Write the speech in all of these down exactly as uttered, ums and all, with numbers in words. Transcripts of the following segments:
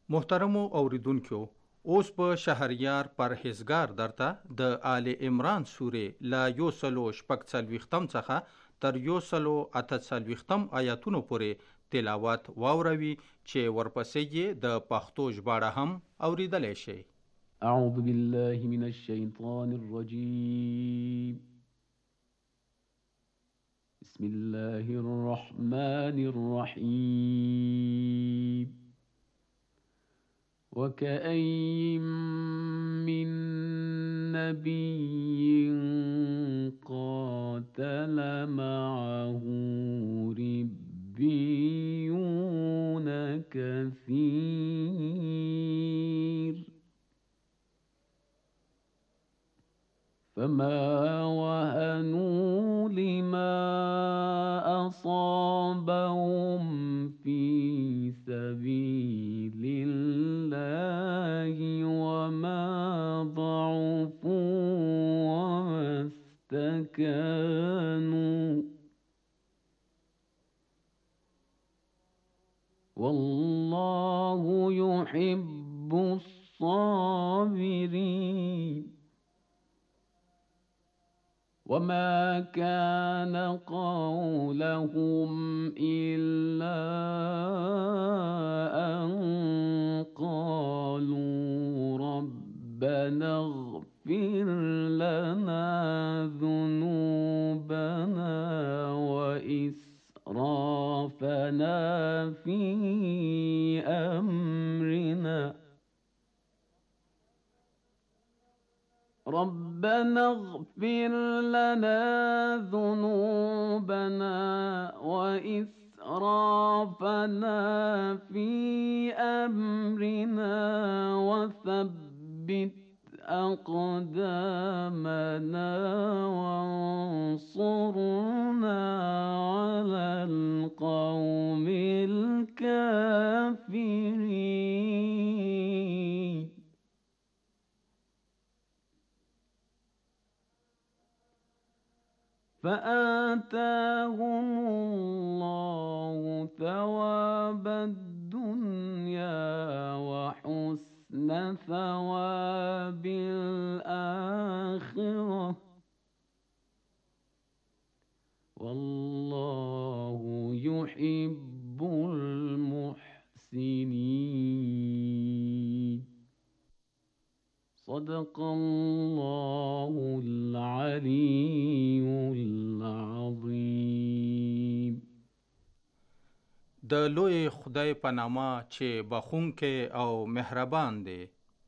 محترمو اوریدونکو، اوس په شهریار پرهیزګار درته د آل عمران سورې لا یو سلو شپږ څلوېښتم څخه تر یو سلو اته څلوېښتم آیاتونو پورې تلاوت واوروي چې ورپسې یې د پښتو ژباړه هم اوریدلی شئ. اعوذ بالله من الشیطان الرجیم. بسم الله الرحمن الرحیم. وكأين من نبي قاتل معه ربيون كثير فما وهنوا لما أصابهم في سبيل الله وما ضعفوا وما استكانوا والله يحب الصابرين. وما كان قولهم إلا أن قالوا ربنا اغفر لنا ذنوبنا وإسرافنا في أمرنا ربنا اغفر لنا ذنوبنا وإسرافنا في أمرنا وثبت أقدامنا وانصرنا على القوم الكافرين. فآتاهم الله ثواب الدنيا وحسن ثواب الآخرة والله يحب المحسنين. صدق الله العلي العظيم. د لوی خدای په نامه چې بخښونکی او مهربان دی.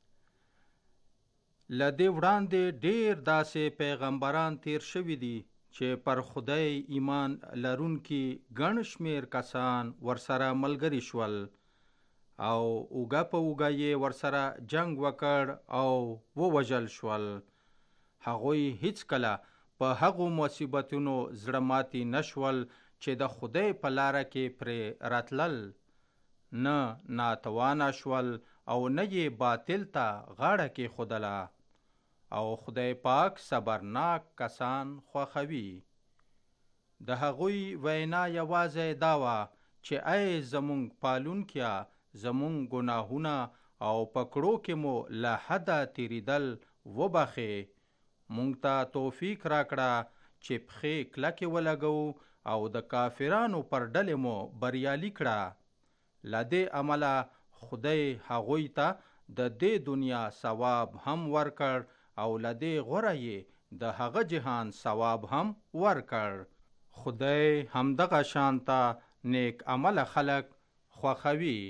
له دې وړاندې ډېر داسې پیغمبران تیر شوي دي چې پر خدای ایمان لرونکي ګڼ شمېر کسان ورسره ملګري شول او اوږه په اوږه یې ورسره جنگ وکړ او ووژل شول. هغوی هیڅکله په هغو مصیبتونو زړه ماتي نشول چې د خدای په لاره کې پرې راتلل، نه ناتوانه شول او نه یې باطل ته غاړه کېښودله. او خدای پاک صبرناک کسان خوښوي. د هغوی وینا یوازې دا وه چې ای زمونږ پالونکیه، زمونږ ګناهونه او پکړو کې مو له حده تیریدل وبخې، مونږ ته توفیق راکړه چې پښې کلکې ولګو او د کافرانو پر ډلې مو بریالي کړه. له دې عمله خدای هغوی ته د دې دنیا ثواب هم ورکړ او له دې غوره یې د هغه جهان ثواب هم ورکړ. خدای همدغه شانته نیک عمله خلق خوښوي.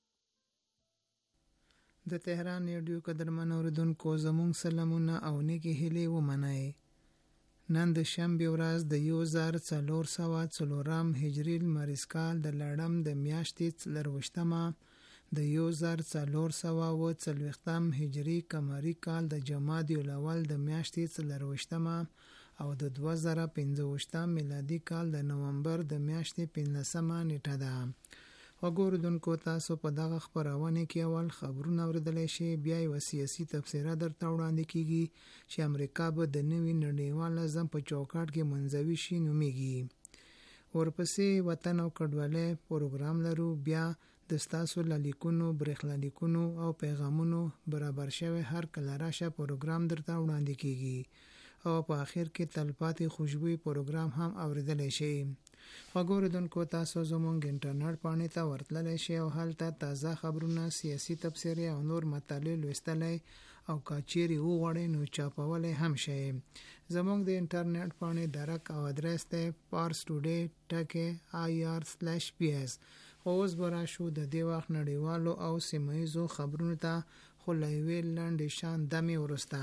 د تهران ریډیو قدرمن اوریدونکو زموږ سلامونه او نیکې هیلې ومنئ. نن د شنبې ورځ د یو زر څلور سوه څلورم هجري لمریز کال د لړم د میاشتې څلرویشتمه، د یو زر څلور سوه اوه څلوېښتم هجري قمري کال د جمادی الاول د میاشتې څلرویشتمه او د دوه زره پنځه ویشتم میلادي کال د نومبر د میاشتې پنځلسمه نیټه ده. وګوردونکو تاسو په دغه خبرونه کې اول خبرونه اوریدلی شي، بیا یو سیاسي تبصره درته وړاندې کیږي چې امریکا به د نوي نړیوال نظم په چوکاټ کې منزوي شي نومیږي. ورپسې وطن او کډوالۍ پروګرام لرو، بیا د ستاسو لیکونو، برېښنالیکونو او پیغامونو برابر شوی هر کله راشه پروګرام درته وړاندې کیږي او په آخر کې تلپاتې خوشبوي پروګرام هم اوریدلی شي. خوږو اوریدونکو، تاسو زموږ انټرنیټ پاڼې ته ورتللی شئ او هلته تازه خبرونه، سیاسي تبصرې او نور مطالب لوستلی او که چیرې وغواړئ نو چاپولی هم شئ. زموږ د انټرنیټ پاڼې درک او ادرس دی پارس ټوډے ټکی آی آر سلیش پی ایس. اوس به راشو د دې وخت نړیوالو او سیمه ییزو خبرونو ته، خو له یوې لنډې شان دمې وروسته.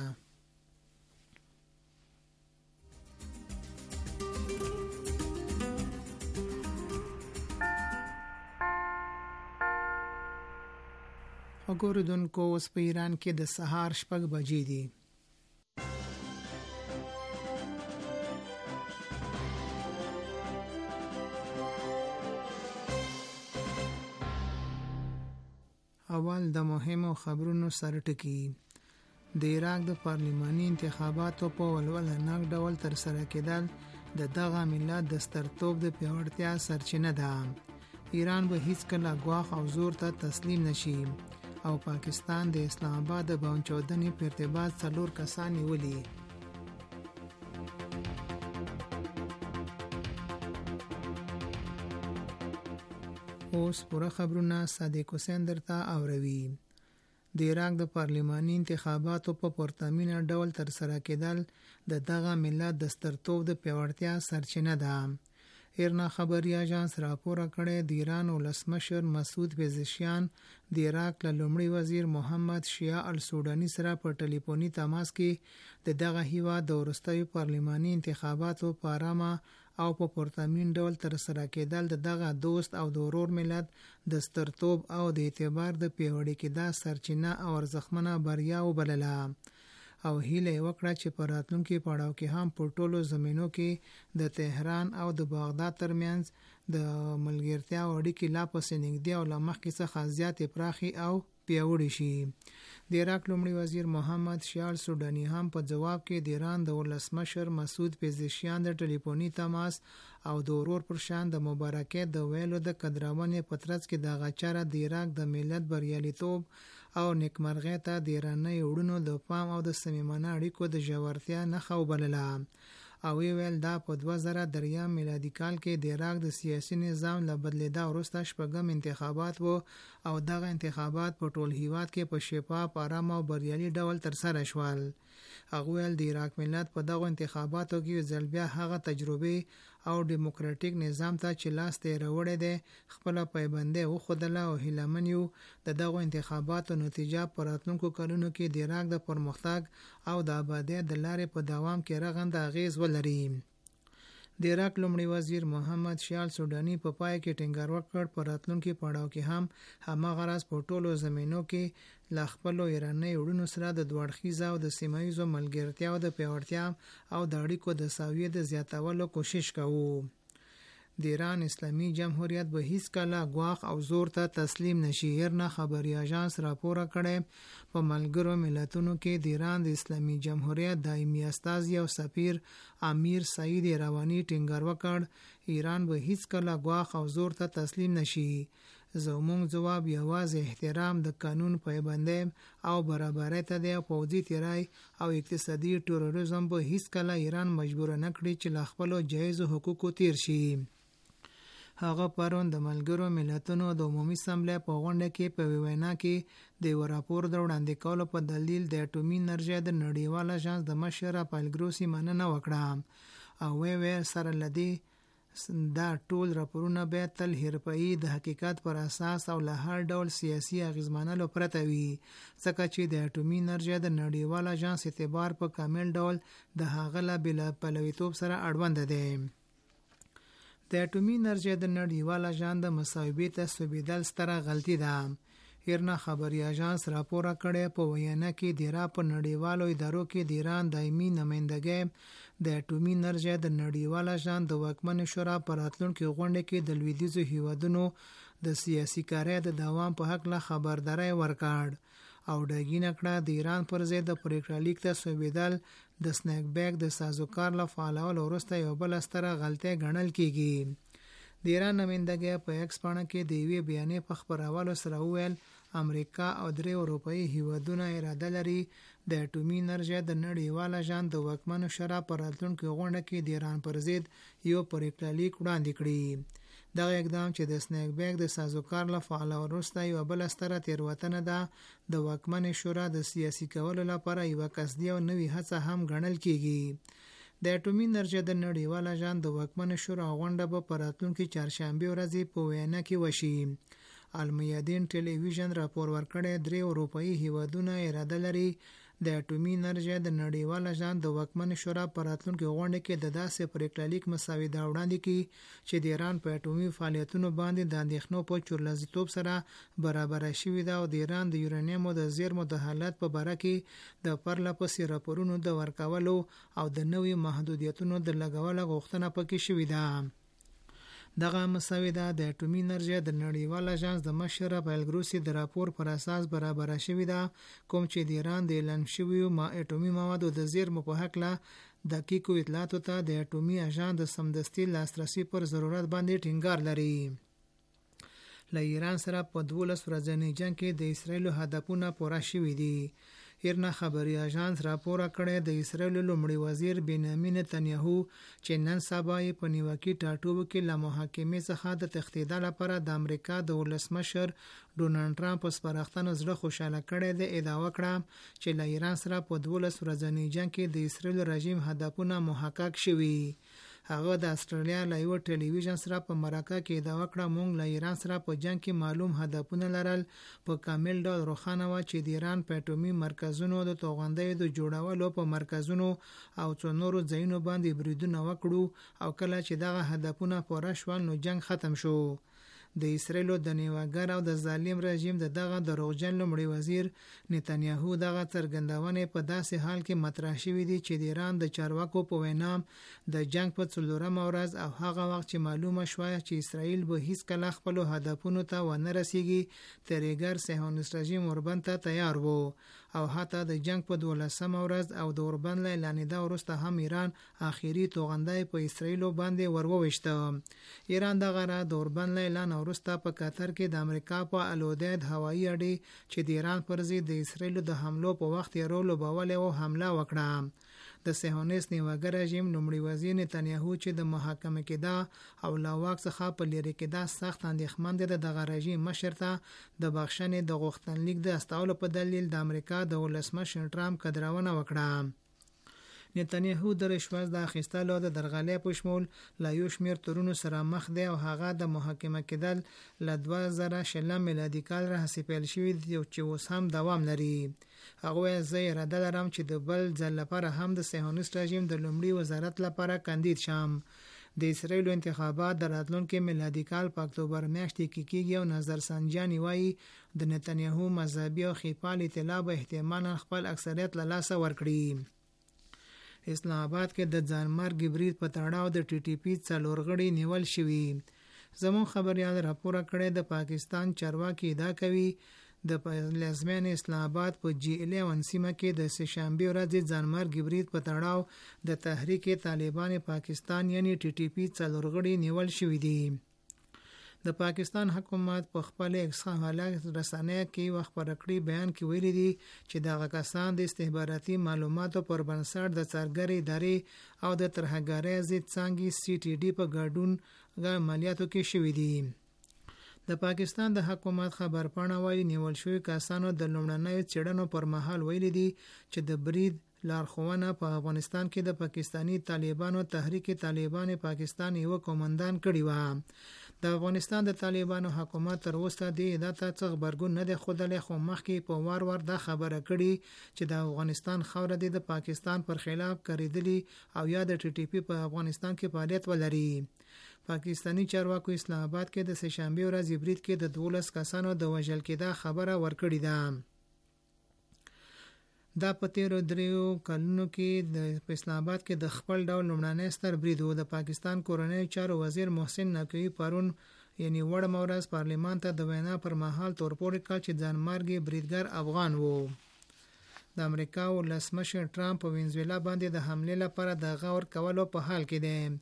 خوږو اوریدونکو، اوس په ایران کې د سهار شپږ بجې دي. اول د مهمو خبرونو سرټکی. د عراق د پارلماني انتخاباتو په ولولناک ډول ترسره کېدل د دغه ملت د سترتوب د پیاوړتیا سرچینه ده. ایران به هیڅ کله ګواښ او زور ته تسلیم نشي او پاکستان د اسلام آباد د بام چودنې په ارتباط څلور کسان نیولي. اوس پوره خبرونه صادق حسین درته اوروي. د عراق د پارلماني انتخاباتو په پرتمینه ډول ترسره کېدل د دغه ملت د سترتوب د پیاوړتیا سرچینه ده. ایرنا خبري اژانس راپور کړی د ایران ولسمشر مسعود پزشکیان د عراق له لومړي وزیر محمد شیعه السوداني سره په ټلیفوني تماس کې د دغه هیواد د وروستیو پارلماني انتخاباتو په ارامه او په پرتمین ډول ترسره کېدل د دغه دوست او د ورور ملت د سترتوب او د اعتبار د پیاوړي کېدا سرچینه او ارزښتمنه بریا وبلله او هیله وکړه چې په راتلونکي پړاو کې هم په ټولو زمینو کې د تهران او د بغداد ترمنځ د ملګرتیا اړیکې لا پسې نږدې او لا مخکې څخه زیاتې پراخې او پیاوړې شي. د عراق لومړي وزیر محمد شیعه السوداني هم په جواب کې د ایران د ولسمشر مسعود پزشکیان د ټلیفوني تماس او د ورور پر شان د مبارکۍ د ویلو د قدرونې په ترڅ کې دغه چاره د عراق د ملت بریالیتوب او نیکمرغۍ ته د ایراني وړونو د پام او د صمیمانه اړیکو د ژورتیا نښه وبلله او ویل دا په دوه زره دریم میلادي کال کې د عراق د سیاسي نظام له بدلیدا وروسته شپږم انتخابات وو او دغه انتخابات په ټول هیواد کې په شفاف، آرام او بریالي ډول ترسره شول. هغه ویل د عراق ملت په دغه انتخاباتو کې ځل بیا هغه تجربه او ډیموکراټیک نظام ته چې لاس ته راوړی دی خپل پایبندي وښودله او هیلمن یو د دغه انتخاباتو نتیجه په راتلونکو کلونو کې د عراق د پرمختګ او د آبادیت د لارې په دوام کې رغنده اغیز ولري. د عراق لومړي وزیر محمد شیعه السوداني په پای کې ټینګار وکړ په راتلونکي پړاو کې هم هماغه راز په ټولو زمینو کې له خپلو ایراني وړونو سره د دوه اړخیزه او د سیمه ییزو ملګرتیاو د پیاوړتیا او د اړیکو د ساویې د زیاتولو کوشش کوو. د ایران اسلامي جمهوریت به هیڅ کله ګواښ او زور ته تسلیم نشي. ایرنا خبري اژانس راپور کړی په ملګرو ملتونو کې د ایران د اسلامي جمهوریت دایمي استازی او سفیر امیر سعید روانی ټینګار وکړ ایران به هیڅ کله ګواښ او زور ته تسلیم نشي. زموږ ځواب یوازې احترام د قانون پایبندۍ او برابرۍ ته دی. پوځي تیرای او اقتصادي تروریزم به هیڅ کله ایران مجبور نه کړي چې له خپلو جایزو حقوقو تیر شي. هغه پرون د ملګرو ملتونو د عمومي اسمبلی په غونډه کې په وینا کې د یو راپور د وړاندې کولو په دلیل د اټومي انرژۍ د نړیوال اژانس د مشر راپایل ګروسي مننه وکړه او وی وی سره لدی دا ټول راپورونه به تل حرفه‌ای د حقیقت پر اساس او له هر ډول سیاسي اغیزمنلو پرته وي ځکه چې د اټومي انرژۍ د نړیوال اژانس اعتبار په کامل ډول د هغه له بلا پلویتوب سره اړوند دی. د اټومي انرژۍ د نړیوال اژانس د مصاحبې ته سوبېدل ستره غلطي ده. ایرنا خبري اژانس راپور کړی په وینا کې د ایران په نړیوالو ادارو کې د ایران دایمي نمائندګۍ د اټومي انرژۍ د نړیوال اژانس د واکمن شورا په راتلونکي غونډه کې د لویدیځو هیوادونو د سیاسي کارۍ د دوام په حق له خبرداري ورکړ او ډاګینه کړه د ایران پر ضد د پریکړه لیک ته سوبېدل د سنیک بیک د سازوکار له فعالولو وروسته یو بل ستره غلطي ګڼل کیږي. د ایران نمائندګۍ په ایکس پاڼه کې د یوې بیانیې په خپرولو سره وویل امریکا او درې اروپایي هیوادونه اراده لري د اټومي انرژۍ د نړیوال اژانس د واکمنو شورا په راتلونکي غونډه کې د ایران پر ضد یو پریکړه لیک وړاندې کړي. دغه اقدام چې د سنیک بیک د سازوکار له فعاله وروسته یو بل ستره تېروتنه ده د واکمنې شورا د سیاسي کولو لپاره یوه قصدي او نوې هڅه هم ګڼل کیږي. د اټومي انرژۍ د نړیوال اژانس د واکمنې شورا غونډه به په راتلونکي چهارشنبې ورځې په وینا کې وشي. المیادین ټلویزیون راپور ورکړی درې اروپایي هیوادونه اراده لري د اټومي انرژۍ د نړیوال اژانس د واکمنې شورا په راتلونکي غونډه کې د داسې پریکړه لیک مسوده وړاندې کړي چې د ایران په اټومي فعالیتونو باندې د اندېښنو په چورلزیتوب سره برابره شوې ده او د ایران د یورانیمو د زیرمو د حالت په باره کې د پرله پسې راپورونو د ورکولو او د نوي محدودیتونو د لګولو غوښتنه پکې شوې ده. دغه مسوده د اټومي انرژۍ د نړیوال اژانس د مشر بیلګروسي د راپور پر اساس برابره شوې ده کوم چې د ایران د اعلان شویو ما اټومي موادو د زیرمو په هکله دقیقو اطلاعاتو ته د اټومي اژانس د سمدستي لاسرسي پر ضرورت باندې ټینګار لري. له ایران سره په دولس ورځني جنګ کې د اسرایلو هدفونه پوره شوي دي. ایرنا خبري اژانس راپور کړی د اسرایل لومړي وزیر بنیامین نتنیاهو چې نن سبا یې په نیوکې ټاټوب کې له محاکمې څخه د تښتېدا لپاره د امریکا د ولسمشر ډونالډ ټرمپ په سپارښتنه زړه خوشاله کړی دی. ادعا وکړه چې له ایران سره په دولس ورځني جنګ کې د اسرایل رژیم هدفونه محقق شوي. هغه د استرالیا له یو ټلویزیون سره په مرکه کې ادعا وکړه موږ له ایران سره په جنگ کې معلوم هدفونه لرل. په کامل ډول روښانه و چې د ایران په اټومي مرکزونو د توغندیو د جوړولو په مرکزونو او څو نورو ځایونو باندې بریدونه وکړو او کله چې دغه هدفونه پوره شول نو جنگ ختم شو. د اسرایلو د نیواګر او د ظالم رژیم د دغه دروغجن لومړي وزیر نتنیاهو دغه څرګندونې په داسې حال کې مطرح شوې دي چې د ایران د چارواکو په وینا د جنگ په څلورمه ورځ او هغه وخت چې معلومه شوه چې اسرایل به هیڅ کله خپل هدفونو ته ونه رسیږي تریګر صهیونیست رژیم اوربند ته تیار وو او حتی د جنگ په دولسمه ورځ او د اوربند له اعلانېدا وروسته هم ایران آخري توغندی په اسرایلو باندې وروویشته. ایران دغه را د اوربند له اعلان وروسته په قطر کې د امریکا په الوداید هوایي اډې چې د ایران پر ضد د اسرایلو د حملو په وخت یې رول لوبولی او حمله وکړه. د صهیونیست نیواګر رژیم لومړي وزیر نتنیاهو چې د محاکمه کېدا او له واک څخه په لرې کېدا سخت اندېښمن دی د دغه رژیم مشر ته د بخښنې د غوښتنلیک د استولو په دلیل د امریکا د ولسمشر ټرمپ قدرونه وکړه. نتنیاهو د رشوت د اخیستلو د درغلۍ په شمول له یو شمېر تورونو سره مخ دی او هغه د محاکمه کېدل له دوه زره شلم میلادي کال راهیسې پیل شوي دي چې اوس هم دوام لري. هغه وایي زه اراده لرم چې د بل ځل لپاره هم د صهیونیست رژیم د لومړي وزارت لپاره کاندید شم. د اسرایلو انتخابات د راتلونکي میلادي کال په اکتوبر میاشتې کې کېږي او نظر سنجاني وایي د نتنیاهو مذهبي او خیپال اطلاع به احتمالاً خپل اکثریت له لاسه ورکړي. اسلام آباد کې د ځانمرګ برید په تړاو د ټي ټي پی څلور غړي نیول شوي. زموږ خبریال راپور کړی د پاکستان چارواکي ادعا کوي د پلازمینې اسلام آباد په جی الیون سیمه کې د سه‌شنبې ورځې ځانمرګ برید په تړاو د تحریک طالبان پاکستان یعنی ټي ټي پی څلور غړي نیول شوي دي. د پاکستان حکومت په خپل اکس حواله رسنۍ کې وخت پر کړی بیان کې ویلي دي چې دغه کسان د استخباراتي معلوماتو پر بنسټ د څارګرۍ ادارې او د ترهګرۍ ضد څانګې سی ټي ډي په ګډون عملیاتو کې شوي دي. د پاکستان د حکومت خبرپاڼه وایي نیول شوي کسانو د لومړنیو څېړنو پر مهال ویلي دي چې د برید لارښوونه په افغانستان کې د پاکستانی طالبانو تحریک طالبان پاکستان یو قومندان کړی و. د افغانستان د طالبانو حکومت تر اوسه د ادعا څخه خبرګون نه دی ښودلی خو مخکې په وار وار دا خبره کړې چې د افغانستان خاوره د پاکستان پر خلاف کړېدلې او یا د ټي ټي پی په افغانستان کې فعالیت ولري. پاکستانی چارواکو اسلام آباد کې د سه‌شنبې ورځې برید کې د دولس کسانو د وژل کېدا خبره ورکړې ده. دا په تیرو دریو کلونو کې د اسلام آباد کې د خپل ډول لومړنی ستر برید و. د پاکستان کورنۍ چارو وزیر محسن نقوي پرون یعنی وړمه ورځ پارلمان ته د وینا پر مهال تورپورې کړ چې ځانمرګي بریدګر افغان وو. د امریکا ولسمشر ټرمپ په وینزویلا باندې د حملې لپاره د غور کولو په حال کې دی.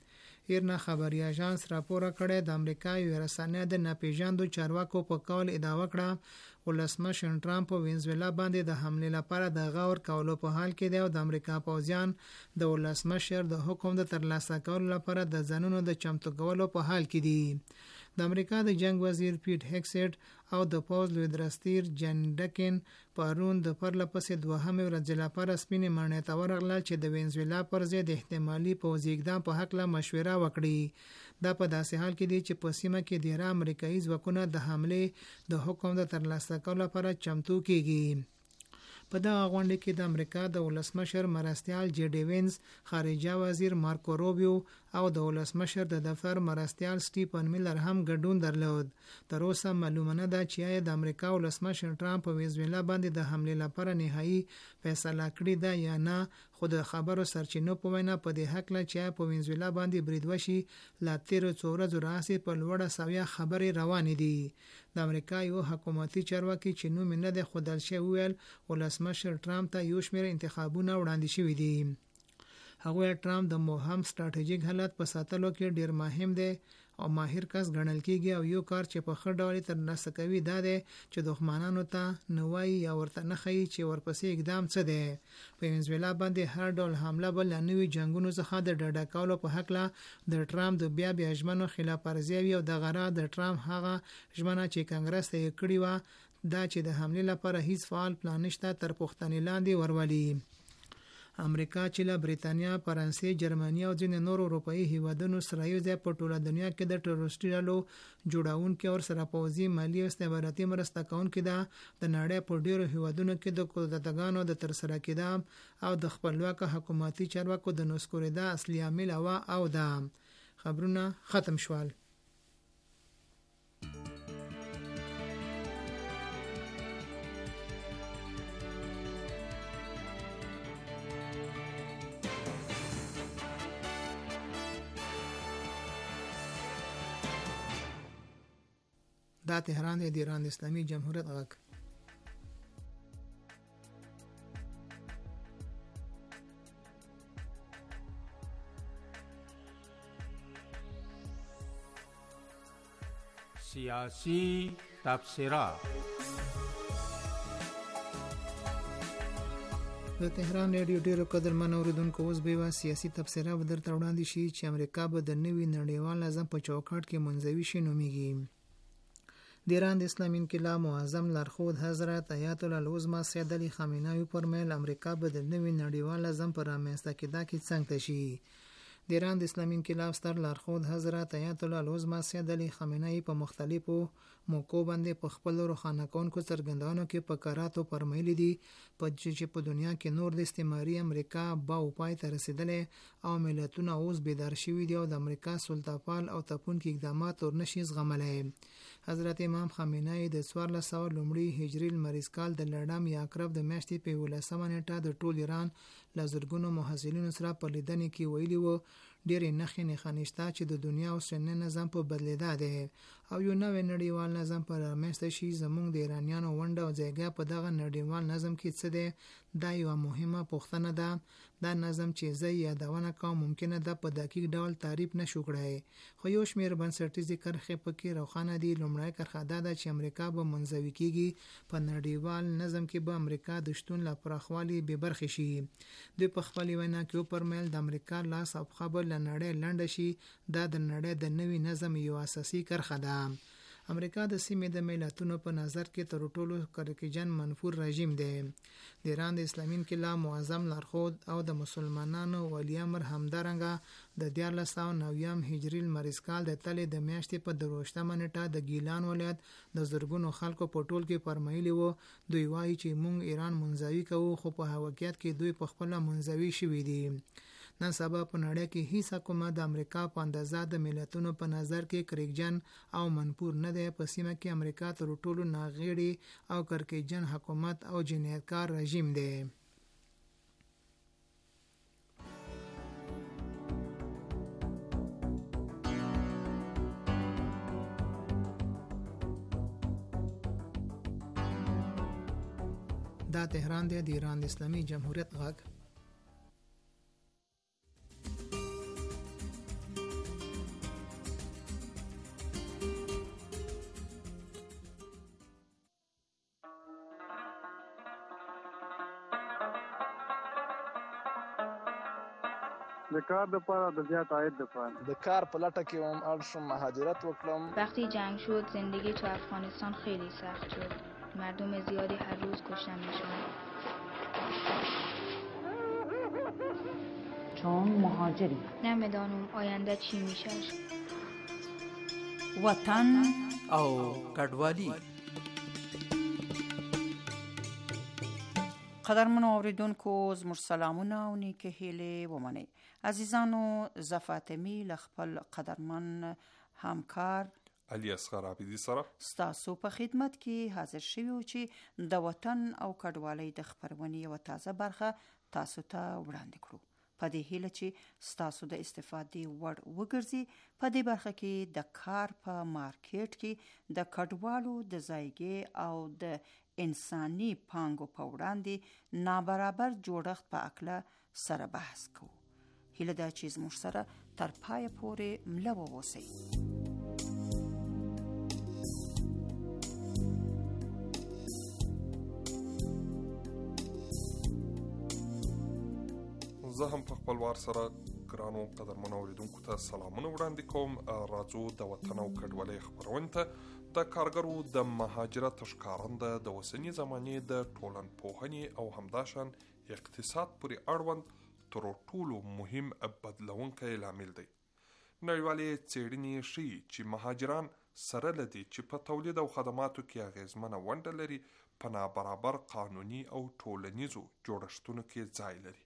سفیر نه خبري اژانس راپور کړی د امریکا یو رسنۍ د ناپېژاندو چارواکو په قول ادعا وکړه ولسمشر ټرمپ په وینزویلا باندې د حمله لپاره د غور کولو په حال کې دی او د امریکا پوځیان د ولسمشر د حکم د ترلاسه کولو لپاره د ځانونو د چمتو کولو په حال کې دي. د امریکا د جنگ وزیر پیټ هیکسټ او د پوز لوی درستیر جن ډکن پرون د پرله پسې دوهمې ورځې لپاره سپینې ماڼۍ ته ورغلل چې د وینزویلا پر ضد احتمالي پوځي اقدام په هکله مشوره وکړي. دا په داسې حال کې دی چې په سیمه کې ډیری امریکایي ځواکونه د حملې د حکم د ترلاسه کولو لپاره چمتو کیږي. په دغه غونډه کې د امریکا د ولسمشر مرستیال جی ډي وینز، خارجه وزیر مارکو روبیو او د ولسمشر د دفتر مرستیال سټیفن میلر هم ګډون درلود. تر اوسه معلومه نه ده چې د امریکا ولسمشر ټرمپ په وینزویلا باندې د حملې لپاره نهایي فیصله کړې ده یا نه، خو د خبرو سرچینو په وینا په دې هکله چې په وینزویلا باندې برید وشي لا تیرو څو ورځو راهیسې په لوړه سویه خبرې روانې دي. د امریکا یو حکومتي چارواکي چې نوم نه دی ښودل شوی ویل ولسمشر ټرمپ ته یو شمېر انتخابونه وړاندې شوي دي. هغوی ټرمپ د مهم ستراتیژیک حالت په ساتلو کې ډیر مهم دی او ماهر کس ګڼل کیږي او یو کار چې په ښه ډول ترلاسه کوي دا دی چې دښمنانو ته نه وایي یا ورته نه ښیي چې ورپسې اقدام څه دی. په وینزویلا باندې هر ډول حمله به له نوي جنګونو څخه د ډډه کولو په هکله د ټرمپ د بیا بیا ژمنو خلاف ورزي وي او دغه راز د ټرمپ هغه ژمنه چې کانګرس ته یې کړې وه دا چې د حملې لپاره هیڅ فعال پلان نشته تر پوښتنې لاندې ورولي. امریکا چې له بریتانیا، فرانسې، جرمني او ځینې نورو اروپایي هیوادونو سره یو ځای په ټوله دنیا کې د ټروریستي ډلو جوړونکي او سره پوځي، مالي او استخباراتي مرسته کوونکي ده. د نړۍ په ډیرو هیوادونو کې د کودتاګانو د ترسره کېدا او د خپلواک حکومتي چارواکو د نسکورېدا اصلي عامل و او ده. خبرونه ختم شول. دا تهران دی، د ایران اسلامي جمهوریت غږ. سیاسی تبصره. د تهران ریډیو ډیرو قدرمن اوریدونکو، اوس به یوه سیاسي تبصره به درته وړاندې شي چې امریکا به د نوي نړیوال نظم په چوکاټ کې منزوي شي نومیږي. د ایران د اسلامي انقلاب معظم لارښود حضرت آیت الله العظمه سید علي خامنه‌ای فرمایل امریکا به د نوي نړیوال نظم پر رامنځته کېدا کې څنګ ته شي. د ایران د اسلامي انقلاب ستر لارښود حضرت آیت الله العظمه سید علي خامنه‌ای په مختلفو موقعو باندې په خپل روښانه کونکو څرګندونو کې په کراتو فرمایلي دي په چې په دنیا کې نور د استعماري امریکا با او پای ته رسیدلې او ملتونه اوس بیدار شوي دي او د امریکا سلطه‌پال او تپونکي اقدامات ورنشي زغملی. حضرت امام خامنه‌ای د څوارلس سوه لومړي هجري لمریز کال د لړم یا اکرب د میاشتې په یولسمه نیټه د ټول ایران له زرګونو محصلینو سره په لیدنې کې ویلي وو ډېرې نښې نښانې شته چې د دنیا اوسنی نظام په بدلېدا دی او یو نوی نړیوال نظم په رامنځته شي. زموږ د ایرانیانو ونډه او ځایګاه په دغه نړیوال نظم کې څه دی؟ دا یوه مهمه پوښتنه ده. دا نظم چې زه یادونه کوم ممکنه ده په دقیق ډول تعریف نشو کړای، خو یو شمېر بنسټیزې کرښې پکې روښانه دي. لومړی کرښه دا ده چې امریکا به منزوي کېږي. په نړیوال نظم کې به امریکا د شتون له پراخوالي بې برخې شي. دوی په خپلې وینا کې وفرمایل د امریکا لاس او پښه به له نړۍ لنډه شي. دا د نړۍ د نوي نظم یو اساسي کرښه ده. امریکا د سیمې د ملتونو په نظر کې تر ټولو کړکېچن منفور رژیم دی. د ایران د اسلامي انقلاب معظم لارښود او د مسلمانانو ولی امر همدارنګه د دیارلس سوه نویم هجري لمریز کال د تلې د میاشتې په درویشتمه نیټه د ګیلان ولایت د زرګونو خلکو په ټول کې فرمایلي وو دوی وایي چې موږ ایران منزوي کوو، خو په حقیقت کې دوی په خپله منزوي شوي دي. نن سبا په نړۍ کې هیڅ حکومت د امریکا په اندازه د ملتونو په نظر کې کړکېچن او منفور نه دی. په سیمه کې امریکا تر ټولو ناغېړي او کړکېچن حکومت او جنایتکار رژیم دی. دا تهران دی، د ایران د اسلامي جمهوریت غږ. د کار لپاره، د زیات عاید لپاره. د کار په لټه کې هم اړ شوم، مهاجرت وکړم. وقتی جنگ شد زندگی تو افغانستان خیلی سخت شد. مردم زیادی هر روز کشته میشن. چون مهاجری نمیدانم آینده چی میشه. وطن او کډوالي. قدرمنو اوریدونکو زموږ سلامونه او نیکه هیلې ومنئ. عزیزانو، زه فاطمي له خپل قدرمن همکار علي اصغر عابدي سره ستاسو په خدمت کې حاضر شوي یو چې د وطن او کډوالۍ د خپرونې یوه تازه برخه تاسو ته وړاندې کړو، په دې هیله چې ستاسو د استفادې وړ وګرځي. په دې برخه کې د کار په مارکیټ کې د کډوالو د ځایګي او د انساني پانګو په وړاندې نابرابر جوړښت په اړه سره بحث کوو. هیله ده چې زموږ سره تر پایه پورې مله واوسئ. زه هم په خپل وار سره ګرانو قدرمنو اوریدونکو ته سلامونه وړاندې کوم. راځو د وطن او کډوالۍ خپرونې ته. د کارګرو د مهاجرت ښکارنده د اوسنۍ زمانې د ټولنپوهنې او همداشان اقتصاد پورې اړوند تر ټولو مهم بدلونکی لامل دی. نړیوالې څېړنې ښیي چې مهاجران سره له دې چې په تولید او خدماتو کې اغیزمنه ونډه لري، په نابرابر قانوني او ټولنیزو جوړښتونو کې ځای لري.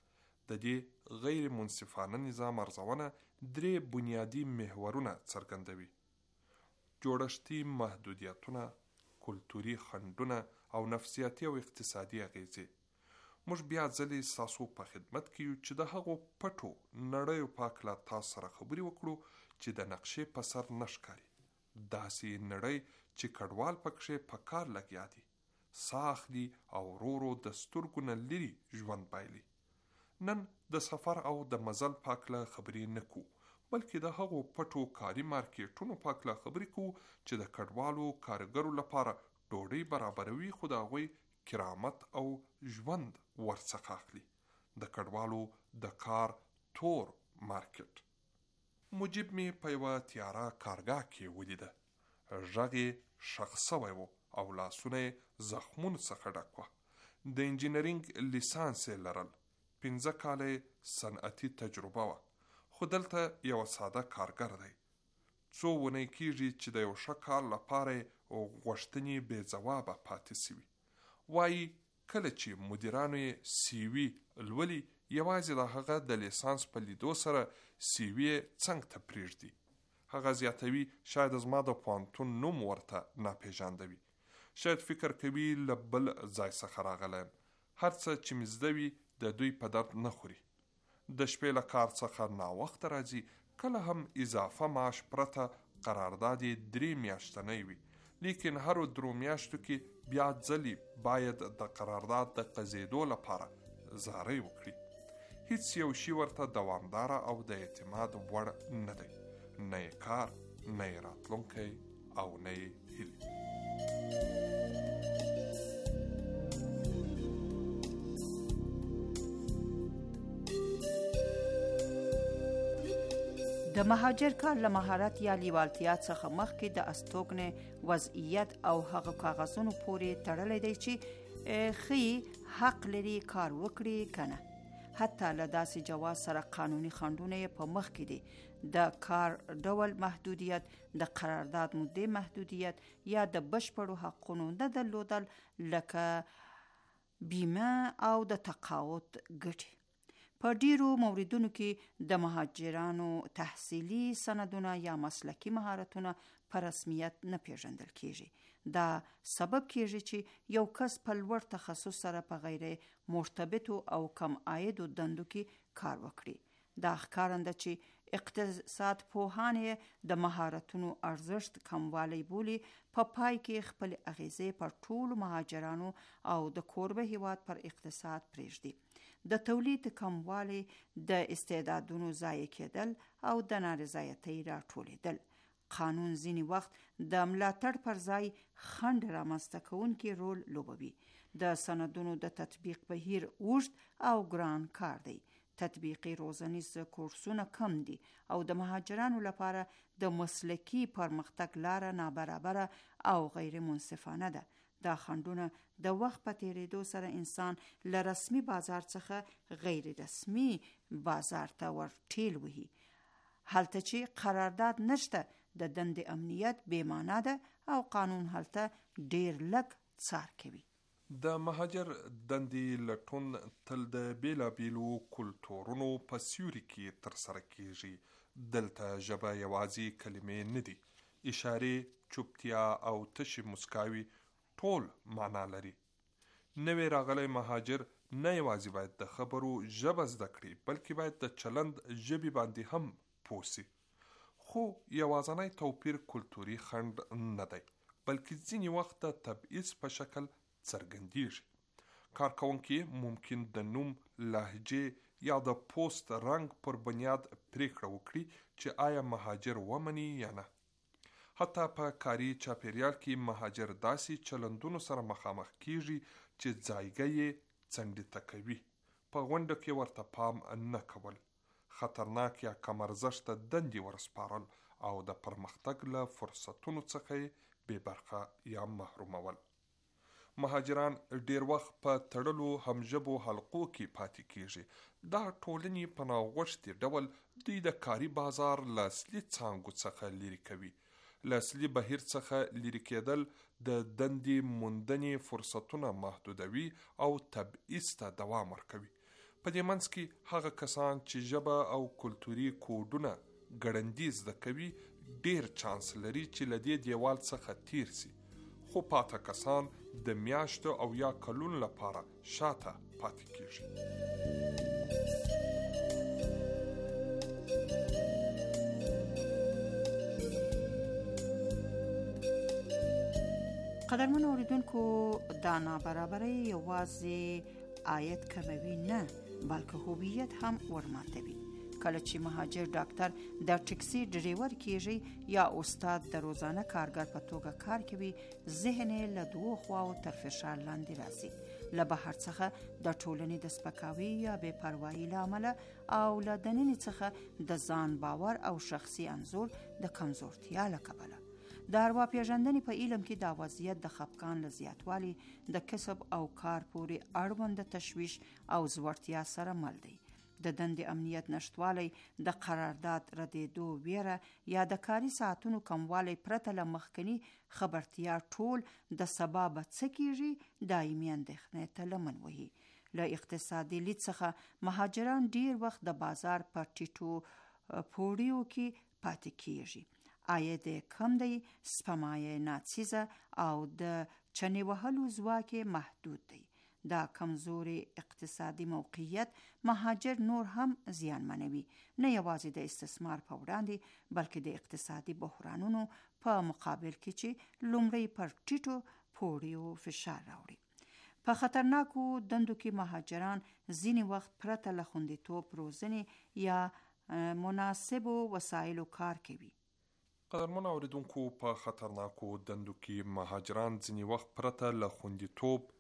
د دې غیر منصفانه نظام ارزونه درې بنیادی محورونه څرګندوي: جوړښتي محدودیتونه، کلتوري خنډونه او نفسیاتي او اقتصادي اغیزې. موږ بیا ځلې ستاسو په خدمت کې یو چې د هغو پټو نړیو په هکله تاسو سره خبرې وکړو چې د نقشې په سر نه ښکاري. داسې نړۍ چې کډوال پکښې په کار لګیا دي، ساه اخلي او ورو ورو د سترګو نه لرې ژوند بایلي. نن د سفر او د مزل په هکله خبرې نه کوو، بلکې د هغو پټو کاري مارکیټونو په هکله خبرې کوو چې د کډوالو کارګرو لپاره ډوډۍ برابروي، خو د هغوی کرامت او ژوند ورڅخه اخلي. د کډوالو د کار تور مارکیټ. مجیب می په یوه تیاره کارګاه کې ولیده. غږ یې ښخ سوی و او لاسونه یې زخمونو څخه ډک وه. د انجینرینګ لیسانس یې لرل، پنځه کاله صنعتي تجربه وه، خو دلته یو ساده کارګر دی. څو ونې کېږي چې د یو ښه کار لپاره غوښتنې بې ځوابه پاتې سوي. وایي کله چې مدیرانو یې سی وي لولي، یوازې د هغه د لیسانس په لیدو سره سی وي څنګ ته پرېږدي. هغه زیاتوي شاید زما د پوهنتون نوم ورته ناپېژانده وي، شاید فکر کوي له بل ځای څخه راغلی یم. هر څه چې مې زده وي د دوی په درد نه خوري. د شپې له کار څخه ناوخته راځي، کله هم اضافه معاش پرته قرارداد درې میاشتنی وي، لیکن هرو درو میاشتو کې بیا ځلې باید د قرارداد د قضیدو لپاره زارۍ وکړي. هیڅ یو شی ورته دوامداره او د اعتماد وړ نه دی، نه یې کار، نه یې راتلونکی او نه یې هیلې. د مهاجر کار له مهارت یا لیوالتیا څخه مخکې د استوګنې وضعیت او هغه کاغذونو پورې تړلی دی چې ښیي حق لري کار وکړي که نه. حتی له داسې جواز سره قانوني خنډونه یې په مخ کې دي. د کار ډول محدودیت، د قرارداد مدې محدودیت یا د بشپړو حقونو نه درلودل لکه بیمه او د تقاعد ګټې. په ډیرو موردونو کې د مهاجرانو تحصیلي سندونه یا مسلکي مهارتونه په رسمیت نه پیژندل کیږي. دا سبب کیږي چې یو کس په لوړ تخصص سره په غیر مرتبطو او کم عاید دندو کې کار وکړي. دا ښکارنده چې اقتصاد پوهانې د مهارتونو ارزښت کموالی بولي، په پای کې خپل اغیزې پر ټولو مهاجرانو او د کوربه هیواد پر اقتصاد پرېږدي. د تولید کموالی، د استعدادونو ضایع کېدل او د نارضایتۍ راټولېدل. قانون ځینې وخت د ملاتړ پر ځای خنډ رامنځته کوونکی رول لوبوي. د سندونو د تطبیق بهیر اوږد او ګران کار دی. تطبیقي روزنیز کورسونه کم دي او د مهاجرانو لپاره د مسلکی پرمختګ لاره نابرابره او غیر منصفانه ده. دا خنډونه د وخت په تیریدو سره انسان له رسمي بازار څخه غیر رسمي بازار ته ورټیل وهي. هلته چې قرارداد نشته، د دندې امنیت بې معنا ده او قانون هلته ډیر لږ څار کوي. د مهاجر دندې لټون تل د بیلابیلو کلتورونو په سیوري کې ترسره کیږي. دلته ژبه یوازې کلمې نه دي، اشارې، چوپتیا او تشې مسکاوي ټول معنا لري. نوی راغلی مهاجر نه یوازې باید د خبرو ژبه زده کړي، بلکې باید د چلند ژبې باندې هم پوه سي. خو یوازینی توپیر کلتوري خنډ نه دی، بلکې ځینې وخت د تبعیض په شکل څرګندیږي. کارکوونکي ممکن د نوم، لهجې یا د پوست رنګ پر بنیاد پریکړه وکړي چې آیا مهاجر ومني یا نه. حتی په کاري چاپیریال کې مهاجر داسې چلندونو سره مخامخ کیږي چې ځایګی یې څنډې ته کوي. په غونډه کې ورته پام نه کول، خطرناک یا کم ارزښته دندې ورسپارل او د پرمختګ له فرصتونو څخه یې بې برخه یا محرومول. مهاجران ډیر وخت په تړلو همژبو حلقو کې پاتې کیږي. دا ټولنې په ناغوښتي ډول دوی د کاري بازار له اصلي څانګو څخه لرې کوي. له اصلي بهیر څخه لرې کېدل د دندې موندنې فرصتونه محدودوي او تبعیض ته دوام ورکوي. په دې منځ کې هغه کسان چې ژبه او کلتوري کوډونه ګړندي زده کوي ډیر چانس لري چې له دې دیوال څخه تیر سي. خو پاته کسان د میاشتو او یا کلونو لپاره شاته پاتې کیږي. قدرمن اوریدونکو، دا نابرابرۍ یوازې عاید کموي نه، بلکې هویت هم ورماتوي. کله چې مهاجر ډاکټر د ټکسي ډریور کیږي یا استاد د روزانه کارګر په توګه کار کوي، ذهن یې له دوو خواو تر فشار لاندې راځي. له بهر څخه د ټولنې د سپکاوي یا بې پروایي له امله او له دننه څخه د ځان باور او شخصي انځور د کمزورتیا له کبله. د ارواپېژندنې په علم کې دا وضعیت د خفګان له زیاتوالي، د کسب او کار پورې اړوند تشویش او زوړتیا سره مل دی. د دندې امنیت نشتوالی، د قرارداد ردېدو ویره یا د کاري ساعتونو کموالی پرته له مخکني خبرتیا ټول د سبا به څه کیږي دایمي اندېښنې ته لمن وهي. له اقتصادي لید څخه مهاجران ډیر وخت د بازار په ټیټو پوړیو کې پاتې کیږي. عاید کم دی، سپمایه ناڅیزه او د چنې وهلو ځواک محدود دی. دا کمزوري اقتصادي موقعیت مهاجر نور هم زیانمنوي، نه یوازې د استثمار په وړاندې بلکې د اقتصادي بحرانونو په مقابل کې چې لومړی پر ټیټو پوړیو فشار راوړي. په خطرناکو دندو کې مهاجران ځینې وخت پرته له خوندیتوب روزنې یا مناسبو وسایلو کار کوي. قدرمن اوریدونکو، په خطرناکو دندو کې مهاجران ځینې وخت پرته له خوندیتوب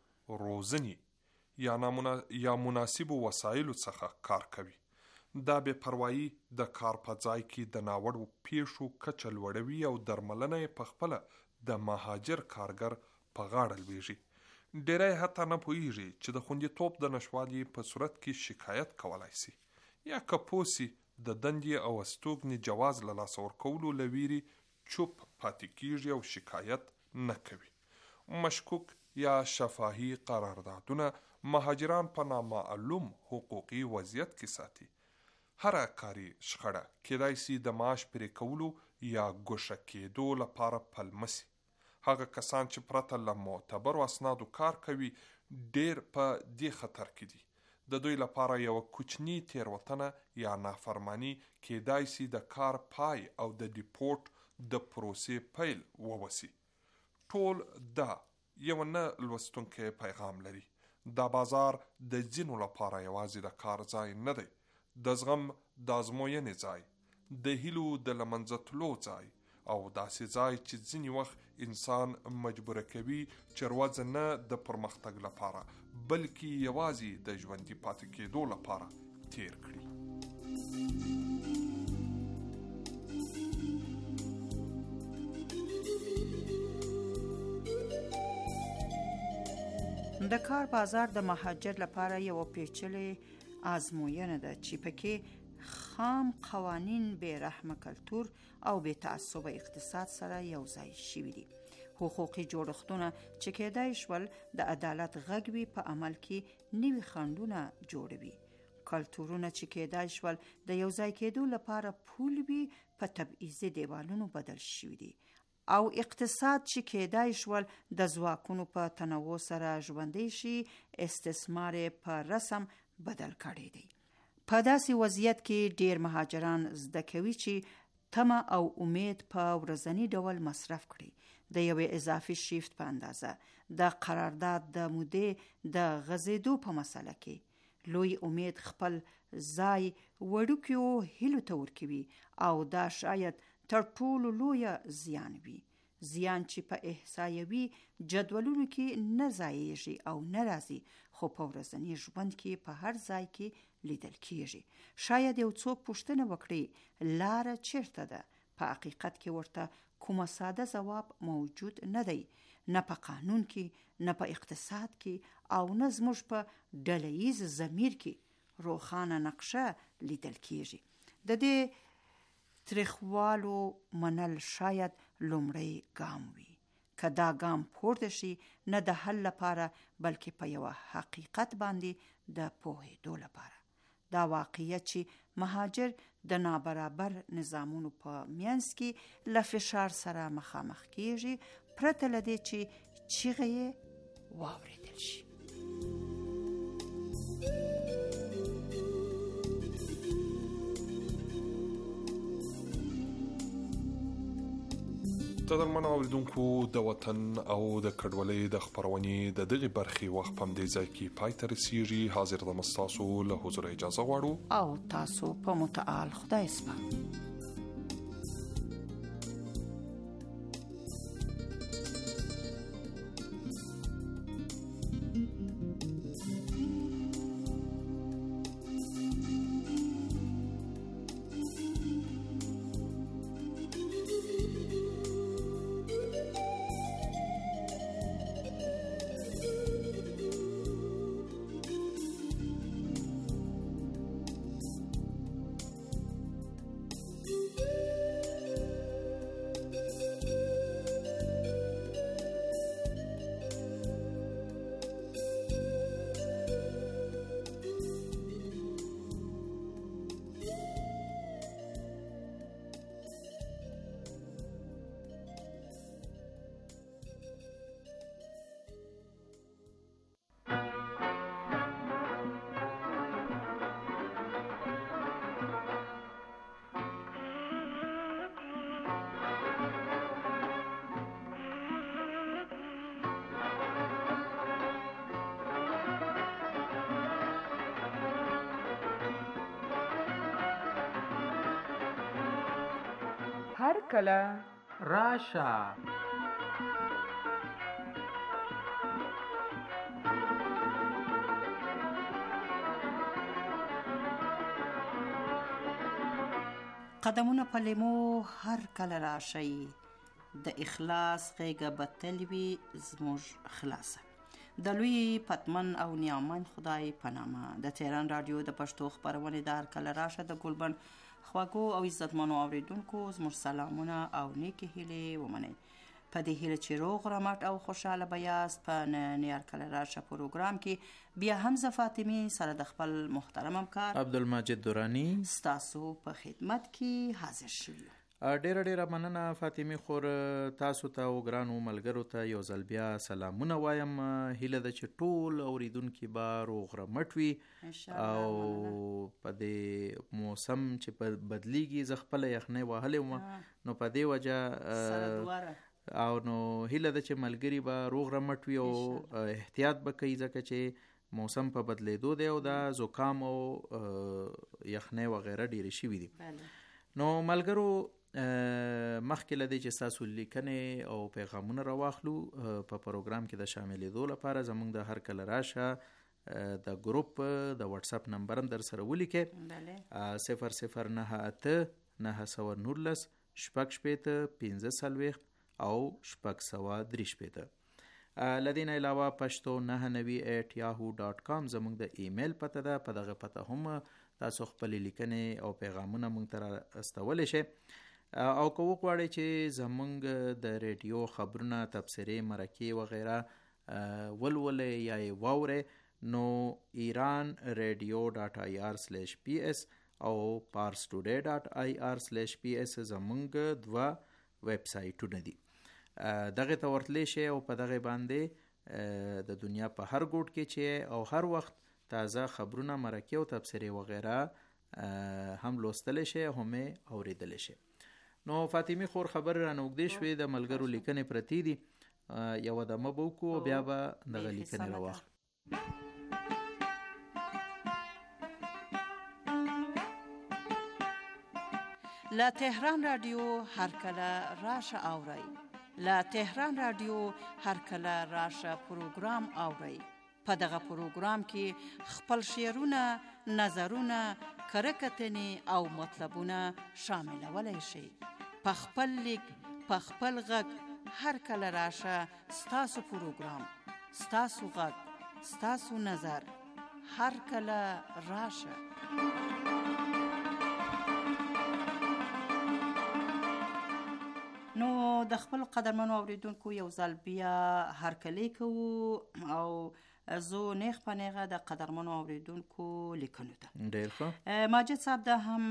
روزنې یا نامنا... یا مناسبو وسایلو څخه کار کوي. دا بې پروایي د کار په ځای کې د ناوړو پیښو کچه لوړوي او درملنه یې په خپله د مهاجر کارګر په غاړه لویږي. ډیری حتی نه پوهیږي چې د خوندیتوب د نشوالي په صورت کې شکایت کولای سي یا که پوه سي د دندې او استوګنې جواز له لاسه ورکولو له ویرې چوپ پاتې کیږي او شکایت نه کوي. مشکوک یا شفاهي قراردادونه مهاجران په نامعلوم حقوقي وضعیت کې ساتي. هر کاري شخړه کېدای سي د معاش پرې کولو یا ګوښه کېدو لپاره پلمه سي. هغه کسان چې پرته له معتبرو اسنادو کار کوي ډیر په دې خطر کې دي. د دوی لپاره یو کوچنی تیروتنه یا نافرمانی کېدای سي د کار پای او د ډیپورت د پروسې پیل ووسی. ټول دا یو نه لوستونکی پیغام لري. دا بازار د ځینو لپاره یوازې د کار ځای نه دی، د زغم د ازموینې ځای، د هیلو د لمنځه تلو ځای او داسې ځای چې ځینې وخت انسان مجبوره کوي چې روزه نه د پرمختګ لپاره بلکې یوازې د ژوندي پاتې کېدو لپاره تیر کړي. د کار بازار د مهاجر لپاره یو پیچلې آزموینه ده چې پکې خام قوانین، بې رحمه کلتور او بې تعصب اقتصاد سره یو ځای شوي دي. حقوقي جوړښتونه چې کېدای شول د عدالت غږ وي په عمل کې نوي خنډونه جوړوي. کلتورونه چې کېدای شول د یو ځای کېدو لپاره پول وي په تبعیضي دیوالونو بدل شوي دي. او اقتصاد چې کېدای شول د ځواکونو په تنوع سره ژوندی شي، استثمار په رسم بدل کړی دی. په داسې وضعیت کې ډیر مهاجران زده کوي چې تمه او امید په ورځنی ډول مصرف کړي. د یوې اضافي شیفت په اندازه د قرارداد د مودې د غځېدو په مسله کې لوی امید خپل ځای وړوکیو هیلو ته ورکوي او دا شاید تر ټولو لویه زیان وي. زیان چې په احصایوي جدولونو کې نه ځایږي او نه راځي، خو په ورځني ژوند کې په هر ځای کې لیدل کیږي. شاید یو څوک پوښتنه وکړي لاره چیرته ده؟ په حقیقت کې ورته کومه ساده ځواب موجود نه دی، نه په قانون کې، نه په اقتصاد کې او نه زموږ په ډلهییز ضمیر کې روښانه نقشه لیدل کیږي. د دې تریخوالو منل شاید لومړی ګام وي. که دا ګام پورته شي، نه د حل لپاره بلکې په یوه حقیقت باندې د پوهېدو لپاره. دا واقعیت چې مهاجر د نابرابر نظامونو په منځ کې له فشار سره مخامخ کیږي، پرته له دې چې چیغه یې واورېدل شي. قدرمن اوریدونکو، د وطن او د کډوالۍ د خپرونې د دغه برخې وخت په دې ځای کې پای ته رسیږي. حاضر د مستاسو له حضور اجازه غواړو او تاسو په متعال خدای سپارو. هر کله راشه. قدمونه په لیمو هر کله راشي، د اخلاص غیږه به تل وي زموږ خلاصه. د لوی پتمن او نیامن خدای په نامه د تهران رادیو د پښتو خپرونې د هر کله راشه د ګلبن خواږو او عزتمنو اوریدونکو زموږ سلامونه او نیکې هیلې ومنئ. په دې هیله چې روغ رمټ او خوشحاله به یاست. په ننني هر کله راشه پروګرام کې بیا هم زه فاطمې سره د خپل محترم همکار عبدالمجید دورانی ستاسو په خدمت کې حاضر شوي. ډیره ډیره مننه فاطمه خور، تاسو ته او ګرانو ملګرو ته یو ځل بیا سلامونه وایم. هیله ده چې ټول اوریدونکي به روغ رمټ وي او په دې موسم چې په بدلیږي زه خپله یخنۍ وهلې وم، نو په دې وجه او نو هیله ده چې ملګري به روغ رمټ وي او احتیاط به کوي، ځکه چې موسم په بدلیدو دی او دا زکام او یخنۍ وغیره ډیرې شوي دي. نو ملګرو، مخکې له دې چې ستاسو لیکنې او پیغامونه راواخلو په پروګرام کې د شاملېدو لپاره زموږ د هر کله راشه د ګروپ د واتس اپ نمبر هم در سره ولیکئ صفر صفر نه اته نه سوه نولس شپږ شپېته پنځه څلوېښت او شپږ سوه درې شپېته. له دې نه علاوه پښتو نه نوي ایټ یاهو ډاټ کام زموږ د ایمیل پته ده. په دغه پته هم تاسو خپلې لیکنې او پیغامونه موږ ته را استولی شئ. او که وغواړئ چې زموږ د ریډیو خبرونه، تبصرې، مرکې وغیره ولولئ یا یې واورئ نو ایران ریډیو ډاټ آی آر سلیش پی ایس او پارس ټوډے ډاټ آی آر سلیش پی ایس زموږ دوه ویب سایټونه دي. دغه ته ورتلی شئ او په دغه باندې د دنیا په هر ګوټ کې چې او هر وخت تازه خبرونه، مرکې او تبصرې وغیره هم لوستلی شئ، هم یې اورېدلی شئ. نو فاطمې خور خبرې رانه اوږدې شوې، د ملګرو لیکنې پرتې دي، یوه دمه به وکړو بیا به دغه لیکنې راواخلو. له تهران رادیو هر کله راشه اورئ. له تهران رادیو هر کله راشه پروګرام اورئ. په دغه پروګرام کې خپل شعرونه، نظرونه، کرکټنې او مطلبونه شاملولی شئ. په خپل لیک، په خپل غږ هر کله راشه ستاسو پروګرام، ستاسو غږ، ستاسو نظر هر کله راشه. نو د خپل قدرمنو اوریدونکو یو ځل بیا هرکلی کوو او زه نیغ په نیغه د قدرمنو اوریدونکو لیکنو ته. ډېر ښه. ماجد صاحب د هم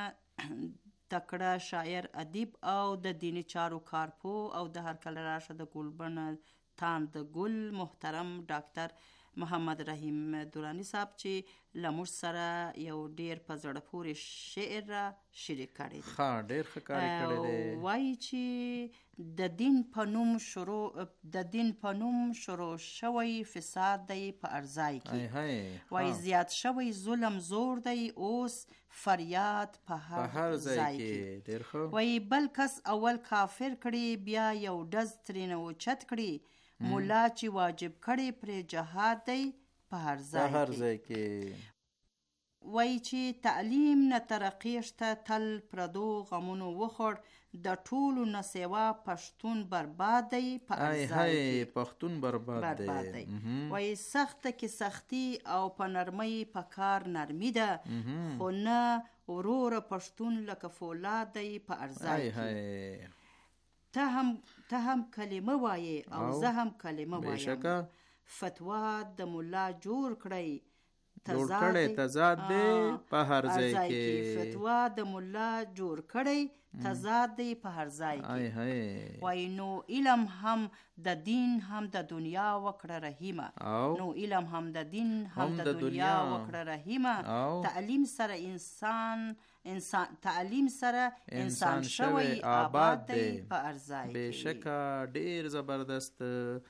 تکړه شاعر، ادیب او د دیني چارو کارپو او د هرکله راشه د ګلبن تاند ګل محترم ډاکټر محمد رحیم دورانی صاحب چې له موږ سره یو ډېر په زړه پورې شعر را شریک کړی دی. ښه، ډېر ښه کار یې کړی دی. وایي چې د دین په نوم شروع د دین په نوم شروع شوی فساد دی په ارزای کې. وایي زیات شوی ظلم زور دی اوس فریاد په هر ځای کې. ډېر ښه. وایي بل کس اول کافر کړي بیا یو ډز ترېنه اوچت کړي. مولا چې واجب کړي پرې جهاد دی په هر ځای کې. وایي چې تعلیم نه ترقي شته تل پردو غمونو وخوړ د ټولو نه سوا پښتون برباد دی په هر ځای کې. پښتون برباد دی. وایي سخته کې سختي او په نرمۍ په کار نرمي ده خو نه وروره پښتون لکه فولاد دی په هر ځای کې. ته هم ته هم کلمه وایې او زه هم کلمه وایم. فتوا د ملا جوړ کړی تضاد دی په هر ځای کې. فتوا د ملا جوړ کړی تضاد دی په هر ځای کې. وایي نو علم هم د دین هم د دنیا وکړه رحیمه. نو علم هم د دین هم د دنیا وکړه رحیمه. تعلیم سره انسان انسان تعلیم سره انسان شوی آباد دی په هر ځای کې. بېشکه ډېر زبردست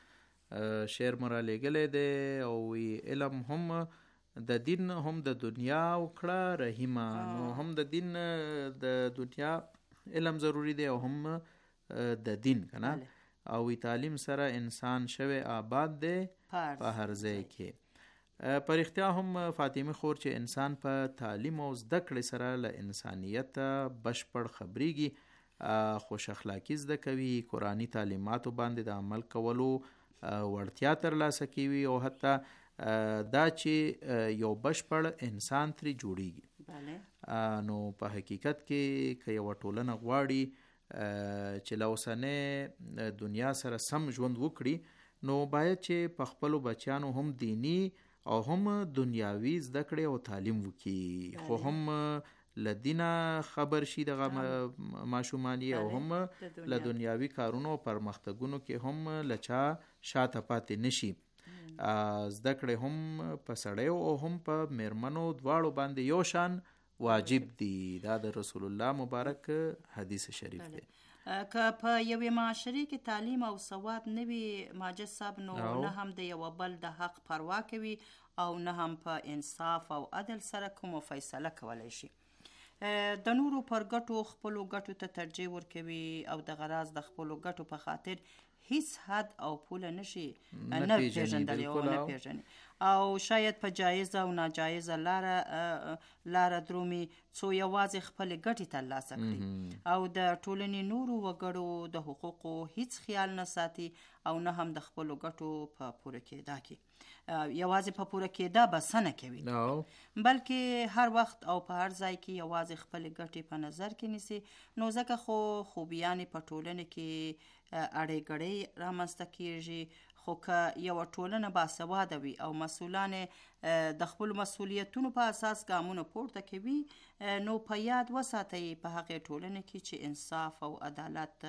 شعر مو رالیږلی دی او علم هم د دین هم د دنیا وکړه رحیمه. نو هم د دین د دنیا علم ضروری دی او هم د دین کنه. او تعلیم سره انسان شوی آباد دی په هر ځای کې. په رښتیا هم فاطمه خور چې انسان په تعلیم او زده کړې سره له انسانیت بشپړ خبرېږي، خوش اخلاقي زده کوي، قرآني تعلیماتو باندې د عمل کولو وړتیا ترلاسه کوي او حتی دا چې یو بشپړ انسان ترې جوړیږي. نو په حقیقت کې که یوه ټولنه غواړي چې له اوسنۍ دنیا سره سم ژوند وکړي نو باید چې په خپلو بچیانو هم دینی او هم دنیاوي زده کړې او تعلیم وکړي، خو هم له دینه خبر شي دغه ماشومان او هم له دنیاوي کارونو او پرمختګونو کې هم له چا شاته پاتې نشي. زده کړې هم په سړیو او هم په میرمنو دواړو باندې یو شان واجب دي. دا د رسول الله مبارک حدیث شریف دی. که په یوې معاشرې کې تعلیم او سواد نه وي ماجد صاحب نو نه هم د یو بل د حق پروا کوي او نه هم په انصاف او عدل سره کومه فیصله کولی شي. د نورو پر ګټو خپلو ګټو ته ترجیح ورکوي او د غراض د خپلو ګټو په خاطر هیڅ حد او پوله نشي نه پیژندلی او نه پیژني او شاید په جایزه او ناجایزه لاره لاره درومي څو یوازې خپل ګټې ترلاسه کړي او د ټولنې نورو وګړو د حقوقو هیڅ خیال نه ساتي او نه هم د خپلو ګټو په پوره کېدا کې یوازې په پوره کېدا بسنه کوي بلکې هر وخت او په هر ځای کې یوازې خپل ګټې په نظر کې نیسي. نو ځکه خو خوبیانې په ټولنه کې اړې ګړې رامنځته کېږي. خو که یوه ټولنه باسواده وي او مسؤلان د خپلو مسؤلیتونو په اساس ګامونه پورته کوي نو په یاد وساتئ په هغې ټولنه کې چې انصاف او عدالت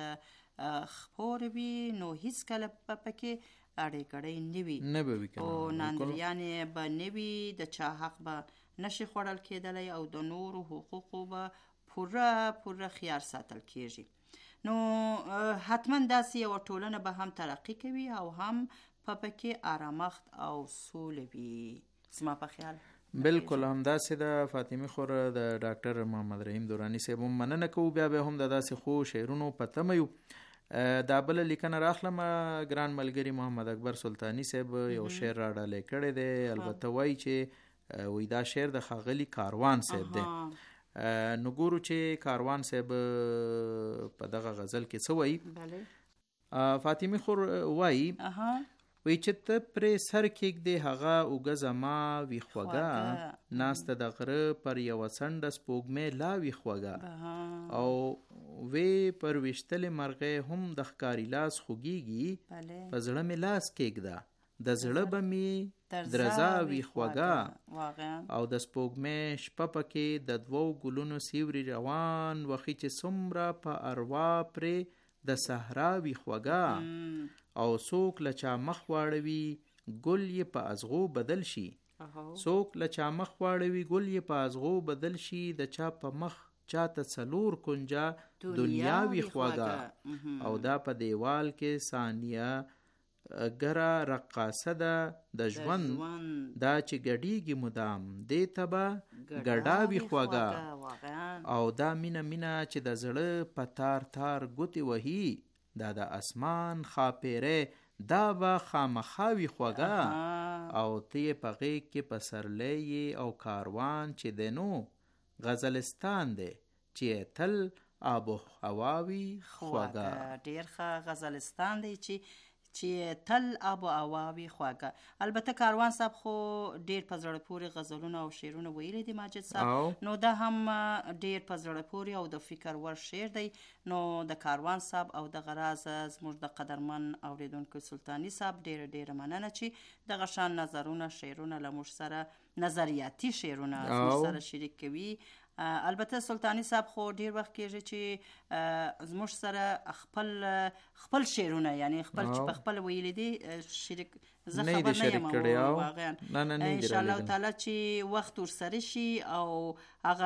خپور وي نو هیڅکله به پکې اړې ګړې نه وي نه به وي او ناندریانې به نه وي د چا حق به نشي خوړل کېدلی او د نورو حقوقو به پوره پوره خیال ساتل کېږي. نو حتما داسې یوه ټولنه به هم ترقی کوي او هم په پکې آرامښت او سوله وي. زما په خیال بالکل همداسې ده فاطمه خور. د ډاکټر محمد رحیم دورانی صاحب هم مننه کوو بیا به هم د داسې خو شعرونو په تمه یو. دا بله لیکنه راخلم ګران ملګري محمد اکبر سلطانی صاحب یو شعر را ډالۍ کړی دی البته وایي چې وایي دا شعر د ښاغلي کاروان صاحب دی. نو ګورو چې کاروان صاحب په دغه غزل کې څه وایي. فاطمه خور وایي وایي چې ته پرې سر کېږدې هغه اوږه زما وي خوږه ناسته د غره پر یوه څنډه سپوږمۍ لا وي خوږه او وې پر ویشتلې مرغۍ هم د ښکاري لاس خوږیږي په زړه مې لاس کېږده د زړه به مې درزا وي خوږه او د سپوږمۍ شپه پکې د دوو ګلونو سیوري روان وخی چې څومره په اروا پرې د صحرا وي خوږه او څوک له چا مخ واړوي ګل یې په ازغو بدل شي څوک له چا مخ واړوي ګل یې په ازغو بدل شي د چا په مخ چاته څلور کنجه دنیا وي خوږه او دا په دیوال کې ثانیه ګره رقاصه ده د ژوند دا چې ګډیږي مدام دې ته به ګډاوي خوږه او دا مینه مینه چې د زړه په تار تار ګوتې وهي دا د اسمان خاپیرې دا به خامخاوي خوږه او ته یې په غېږ کې پسرلی او کاروان چې دی نو غزلستان دی چې تل آب و هواوي خوږه. ډېر ښه غزلستان دی چې چې تل آب و هوا وي خوږه. البته کاروان صاحب خو ډېر په زړه پورې غزلونه او شعرونه ویلي دي ماجد صاحب نو دا هم ډېر په زړه پورې او د فکر ور شعر دی. نو د کاروان صاحب او دغه راز زموږ د قدرمن اوریدونکو سلطانی صاحب ډېره ډېره مننه چې دغه شان نظرونه شعرونه له موږ سره نظریاتي شعرونه زموږ سره شریک کوي. البته سلطانی صاحب خو ډیر وخت کېږي چې زموږ سره خپل خپل شعرونه یعنی خپل چې په خپل ویلي دي شریک زه خبر نه یم واقعا ان شاء الله تعالی چې وخت ورسره شي او هغه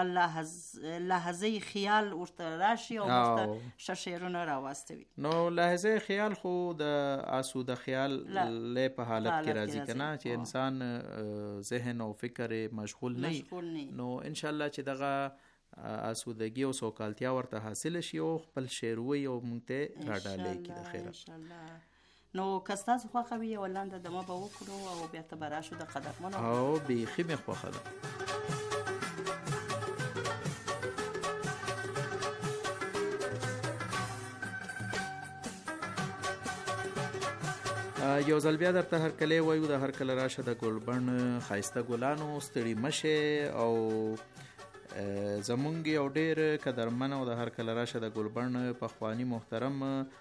لحظه خیال ورته راشي او ورته شعرونه راوستوي. نو لحظه خیال خو د آسوده خیال له په حالت کې راځي کنه چې انسان ذهن او فکر مشغول نه نو ان شاء الله چې دغه آسودگی او سوکالتیا ورته حاصل شي او خپل شعر وي او مونږ ته راډالې کی د خیره ان شاء الله. نو کستاسو خوښه وي ولنده دمه به وکړو او بیا ته به راشو د قدرمنو او بیخي مې خوښه ده. یو ځل بیا درته هرکلی وایو د هرکله راشه د ګلبن ښایسته ګلانو ستړي مشه او زمونږ یو ډېر قدرمن او د هرکله راشه د ګلبن پخواني محترم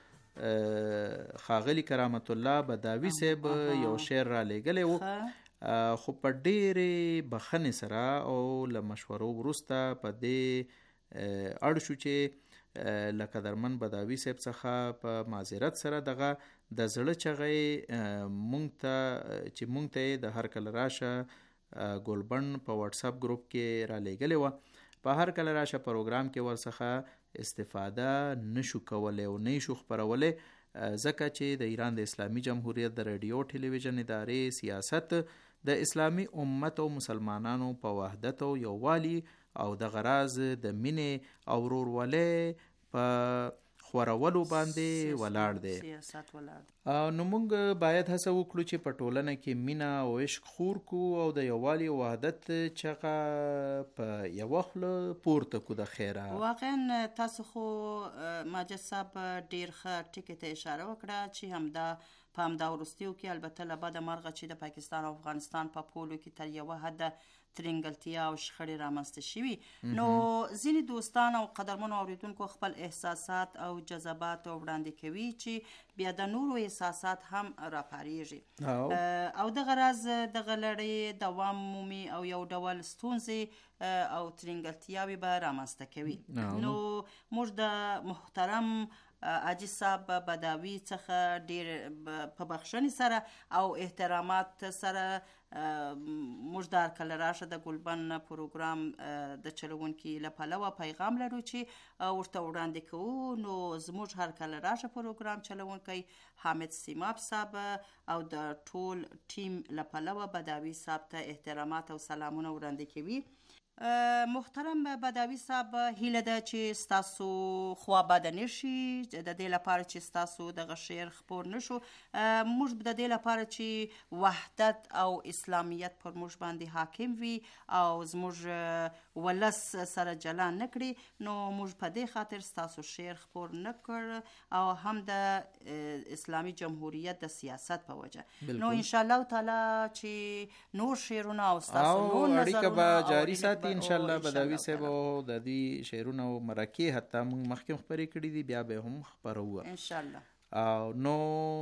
خاغلی کرامت الله بداوی صاحب یو شعر را لېږلی و خو په ډېرې بخښنې سره او له مشورو وروسته په دې اړ شو چې له قدرمن بداوی صاحب څخه په معذرت سره دغه د زړه چغې مونږ ته چې مونږ ته د هرکله راشه ګلبن په واتساپ ګروپ کې را لېږلې وه په هرکله راشه پروګرام کې ورڅخه استفاده نشو کولی او نه شو خپرولی ځکه چې د ایران د اسلامي جمهوریت د رادیو ټلویزیون ادارې سیاست د اسلامي امت او مسلمانانو په وحدت او یووالي او د غراز د مینې او ورورولۍ په خورولو باندې ولاړ دی. سیاست ولاړ دی. نو موږ باید هڅه وکړو چې په ټولنه کې مینه او عشق خور کو او د یووالي او وحدت چغه په یوه خوله پورته کو د خیره. واقعا تاسو خو ماجد صاحب ډیر ښه ټکي ته اشاره وکړه چې همدا په همدا وروستیو کې البته له بده مرغه چې د پاکستان او افغانستان په پولو کې تر یوه حده ترنګلتیا او شخړې رامنځته شوي. نو ځینې دوستان او قدرمنو اوریدونکو خپل احساسات او جذبات وړاندې کوي چې بیا د نورو احساسات هم راپاریږي او دغه راز دغه لړۍ دوام مومي او یو ډول ستونزې او ترنګلتیاوې به رامنځته کوي. نو موږ د محترم عاجز صاحب بداوي څخه ډیر په بخښنې سره او احترامات سره موږ د هرکله راشه د ګلبن پروګرام د چلوونکي له پلوه پیغام لرو چې ورته وړاندې کوو. نو زموږ هرکله راشه پروګرام چلوونکی حامد سیماب صاحب او د ټول ټیم له پلوه بداوي صاحب ته احترامات او سلامونه وړاندې کوي. محترم بداوي صاحب هیله ده چې ستاسو خوا بده نشي د دې لپاره چې ستاسو دغه شعر خپور نشو. موږ د دې لپاره چې وحدت او اسلامیت پر موږ باندې حاکم وي او زموږ ولس سره جلا نه کړي نو موږ په دې خاطر ستاسو شعر خپور نه کړ او هم د اسلامي جمهوریت د سیاست په وجه. نو ان شاء الله تعالی چې نور شعرونه او ستاسو نور نظرونه جاری ساتي ان شاء الله. بداوي صاحب د دې شعرونه او مرکې حتی موږ مخکې خبرې کړې دي بیا به هم خبرو ان شاء الله. او نو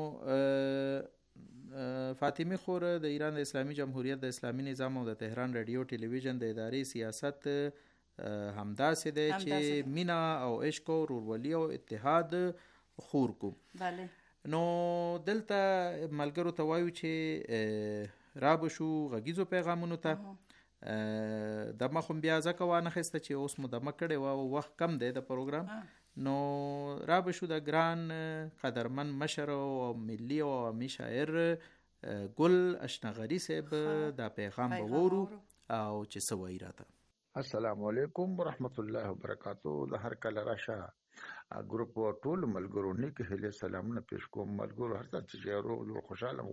فاطمه خور د ایران د اسلامي جمهوریت د اسلامي نظام او د تهران رادیو ټلویزیون د ادارې سیاست همداسې دی چې مینا او عشق او ورورولي او اتحاد خور کو. بله. نو دلته ملګرو ته وایو چې را بشو غږیزو پیغامونو ته د مخم بیا ځکه وانه خسته چې اوس مو دمه کړی و او وخت کم دی د پروګرام. نو را بشو د ګران قدرمن مشر او ملي او عامي شاعر ګل اشنغري صاحب دا پیغام به وورو او چې څه وایي راته. السلام علیکم ورحمت الله وبرکاتو. د هر کله راشه ګروپ ټول ملګرو نیک هیله سلامونه پیش کوم. ملګرو هر څه چې ورو خوشاله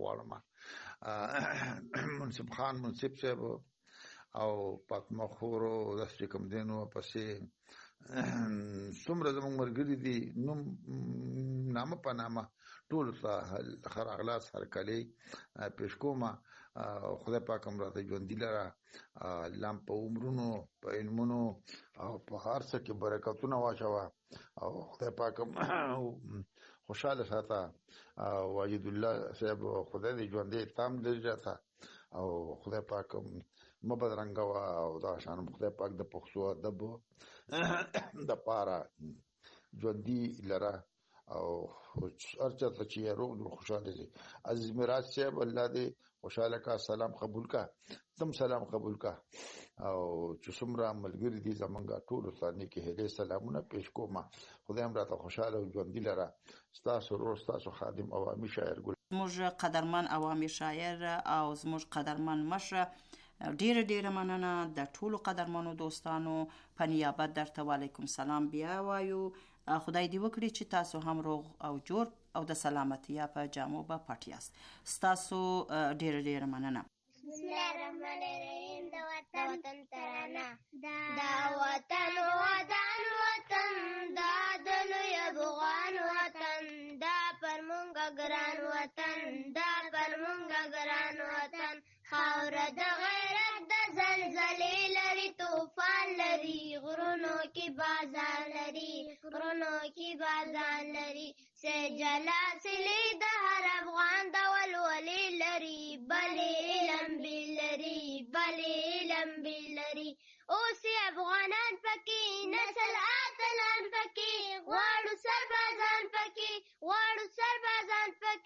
غواړم. منصف خان منصف صاحب او فاطمه خور او د کوم دینو پسې څومره زموږ مرګري دي نوم نامه په نامه ټول ته خیر اغلاس هر کلی پیش کوم. خدای پاک هم راته ژوندي لره لام په عمرونو په علمونو او په هر څه کې برکتونه واچوه او خدای پاک هم خوشاله ساته. واجد الله صاحب خدای دې ژوندي تام لري راته او خدای پاک مبدرنګوا او دا شان خدای پاک د پښتو ادب د پاره ژوندي لره او ارچا ته چې روغ خوشاله دي. عزیز میراث صاحب الله دې خوشاله کا سلام قبول کا تم سلام قبول کا او چې څومره ملګری دي زمونږه ټول ثاني کې هله سلامونه پیش کوم. خدای هم راته خوشاله او ژوندي لره. ستاسو ورور ستاسو خادم عوامي شاعر ګل. زموږ قدرمن عوامي شاعر او زموږ قدرمن مشر ډیر ډیر مننه د ټولو قدرمنو دوستانو په نیابت درته وعلیکم سلام بیا وایو. خدای دې وکړي چې تاسو هم روغ او جوړ او د سلامتیا په جامو به پټ یاست. ستاسو ډیر ډیر مننه. بسم الله الرحمن الرحیم. د وطن ترانه دا وطن وطن وطن دا د لوی افغان وطن دا پر مونږ ګران وطن دا پر مونږ ګران وطن. خاوره د غیرت د زلزلې لري طوفان لري غرونو کې بازار لري غرونو کې بازار لري. سجلا سلی د هر افغان د ولولې لري بلې لمبې لري بلې لمبې لري. اوس افغانان پکې نسل اتلان پکې غواړو سربازان پکې غواړو سربازان پکې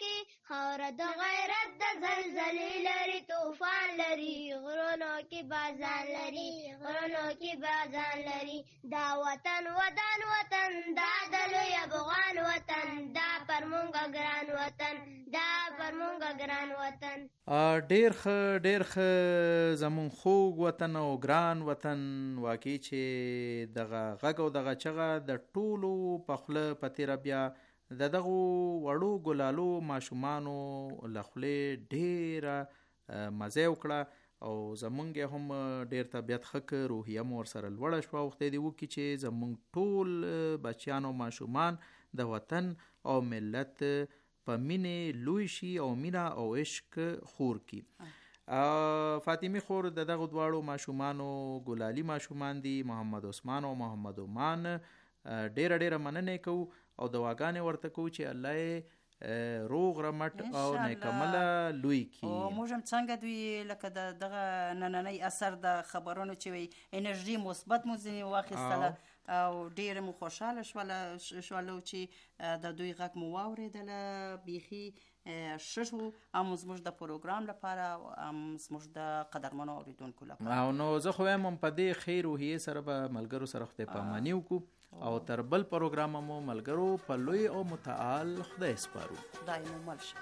خاوره د غیرت د زلزلې لري طوفان لري غرونو کې بازان لري غرونو کې بازان لري دا وطن ودان وطن دا د لوی افغان وطن دا پر مونږ ګران وطن دا پر مونږ ګران وطن. ډیر ښه ډیر ښه زمون خوږ وطن او ګران وطن. واقعي چې دغه غږ او دغه چغه د ټولو په خوله په تیره بیا د دغو وړو ګلالو ماشومانو له خولې ډیره مزه وکړه او زمونږ هم ډیر طبیعت ښه که روحیه مو ورسره لوړه شوه او خدای دې وکړي چې زمونږ ټول بچیان او ماشومان د وطن او ملت په مینې لوی شي او مینه او عشق خور کی. فاطمی خور د دغه دواړو ماشومانو ګلالي ماشومان دي، محمد عثمان او محمد عمان. ډیره ډیره مننه کوو او دواګانې ورته کوو چې الله یې روغ رمټ او نیکمله لوی کی. او موږ هم څنګه دوی لکه دغه نننۍ اثر د خبرونو چې وي انرژي مثبت مو ځینې واخیستله او ډیره مو خوشحاله شوله شولو چې د دوی غږ مو واورېدله. بیخي ښه شو هم زموږ د پروګرام لپاره هم زموږ د قدرمنو اورېدونکو لپاره. او نو زه خو وایم په دې ښې روحیې سره به ملګرو سره خدای پاماني وکړو او تر بل پروګرام مو ملګرو په لوی او متعال خدای سپارو. خدای مو مل شه.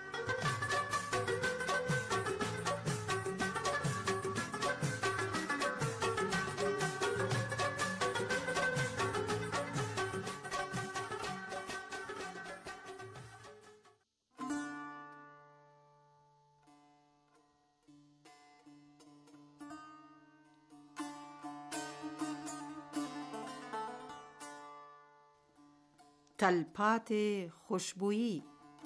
تلپاتې خوشبویی.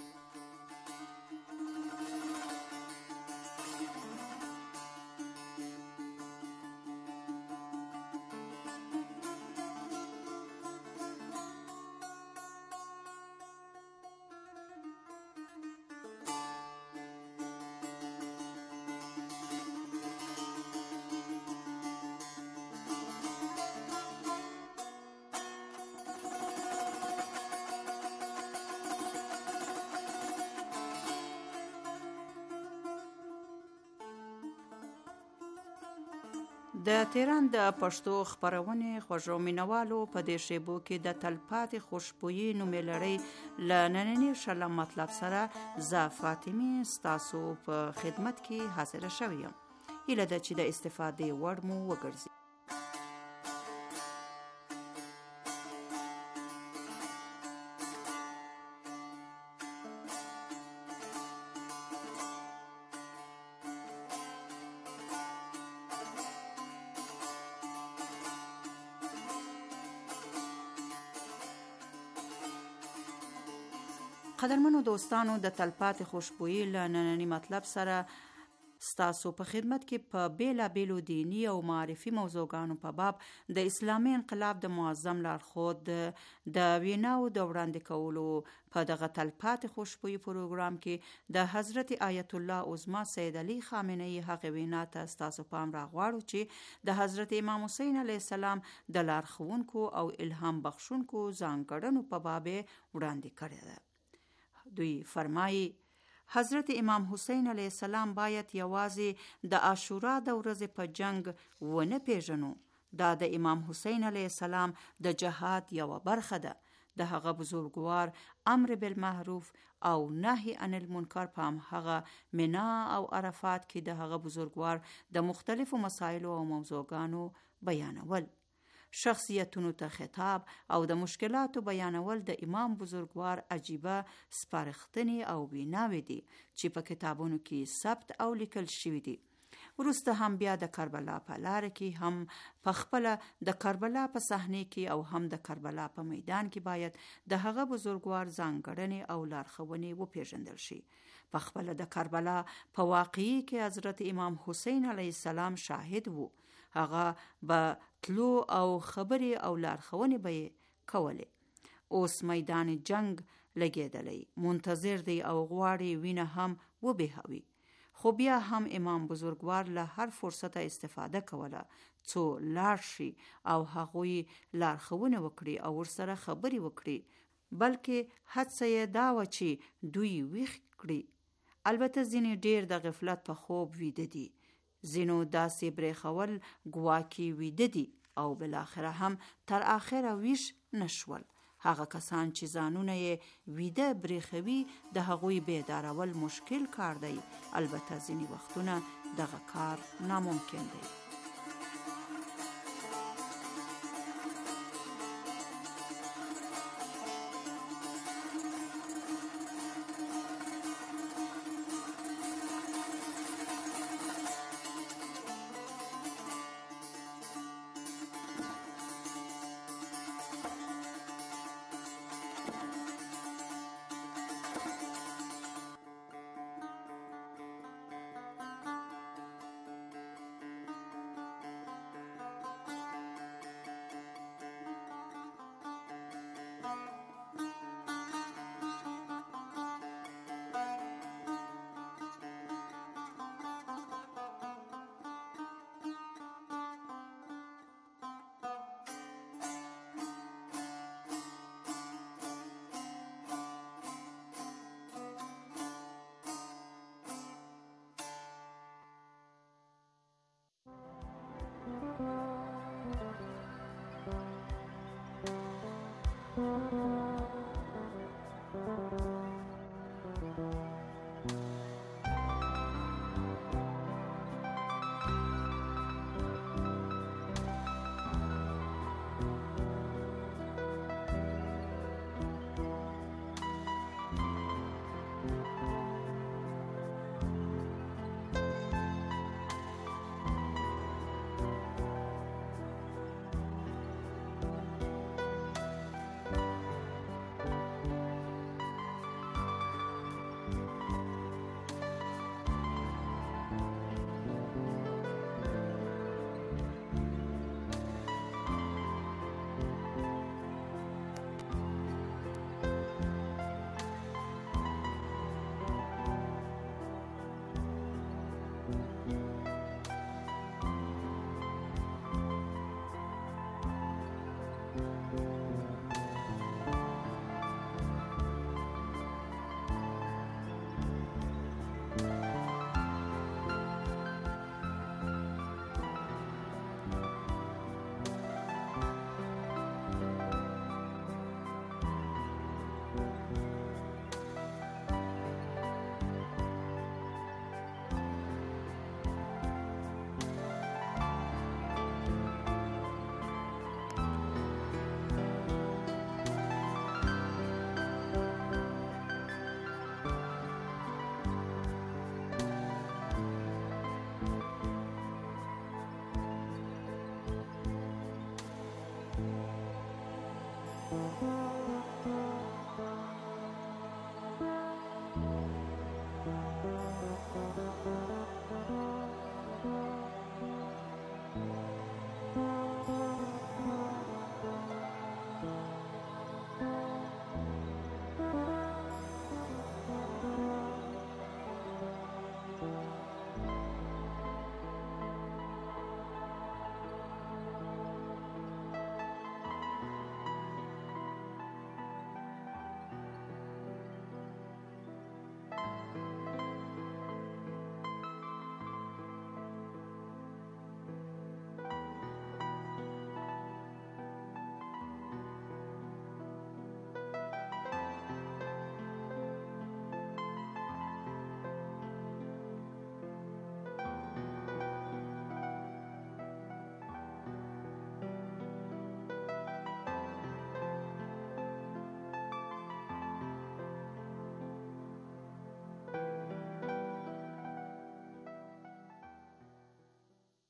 د تهران د پښتو خپرونې خوږو مینوالو په دې شیبو کې د تلپاتې خوشبویي نومې لړۍ له ننني شلم مطلب سره زه فاطمه ستاسو په خدمت کې حاضره شوې یم. هیله ده چې د استفادې وړ مو وګرځي. قدرمنو دوستانو، د تلپاتې خوشبویي له ننني مطلب سره ستاسو په خدمت کې په بیلا بیلو دینی او معرفي موضوعګانو په باب د اسلامي انقلاب د معظم لارښود د ویناو د وړاندې کولو په دغه تلپاتې خوشبویي پروګرام کې د حضرت آیت الله عظما سید علي خامنه‌ای هغه وینا ته ستاسو پام راغواړو چې د حضرت امام حسین علیه السلام د لارښوونکو او الهام بخښونکو ځانګړنو په باب وړاندې کړې ده. دوی فرمایي حضرت امام حسین علیه السلام باید یوازې د عاشورا د ورځې په جنگ ونه پیژنو. دا د امام حسین علیه السلام د جهاد یوه برخه ده. د هغه بزرګوار امر بالمعروف او نهی عن المنکر په همهغه منا او عرفات کې د هغه بزرګوار د مختلفو مسایلو او موضوعګانو بیانول، شخصیتونو ته خطاب او د مشکلاتو بیانول د امام بزرګوار عجیبه سپارښتنې او ویناوې دي چې په کتابونو کې ثبت او لیکل شوي دي. وروسته هم بیا د کربلا په لاره کې هم په خپله د کربلا په صحنې کې او هم د کربلا په میدان کې باید د هغه بزرګوار ځانګړنې او لارښوونې وپیژندل شي. په خپله د کربلا په واقعي کې حضرت امام حسین علیه السلام شاهد وو. هغه به تلو او خبرې او لارښوونې به یې کولې. اوس میدان جنگ لګېدلی، منتظر دی او غواړي وینه هم وبهوي. خو بیا هم امام بزرګوار له هر فرصته استفاده کوله څو لاړ شي او هغوی لارښوونه وکړي او ورسره خبرې وکړي، بلکې هڅه یې دا وه چې دوی ویښ کړي البته ځینې ډیر د غفلت په خوب ویده دي، ځینو داسې برېښول ګواکې ویده دي او بالاخره هم تر آخره ویښ نشول. هغه کسان چې ځانونه یې ویده برېښوي د هغوی بیدارول مشکل کار دی. البته ځینې وختونه دغه کار ناممکن دی.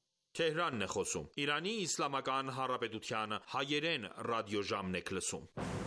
Թեհրան Նխոսում Իրանի Իսլամական Հանրապետության հայերեն ռադիոժամն եք լսում։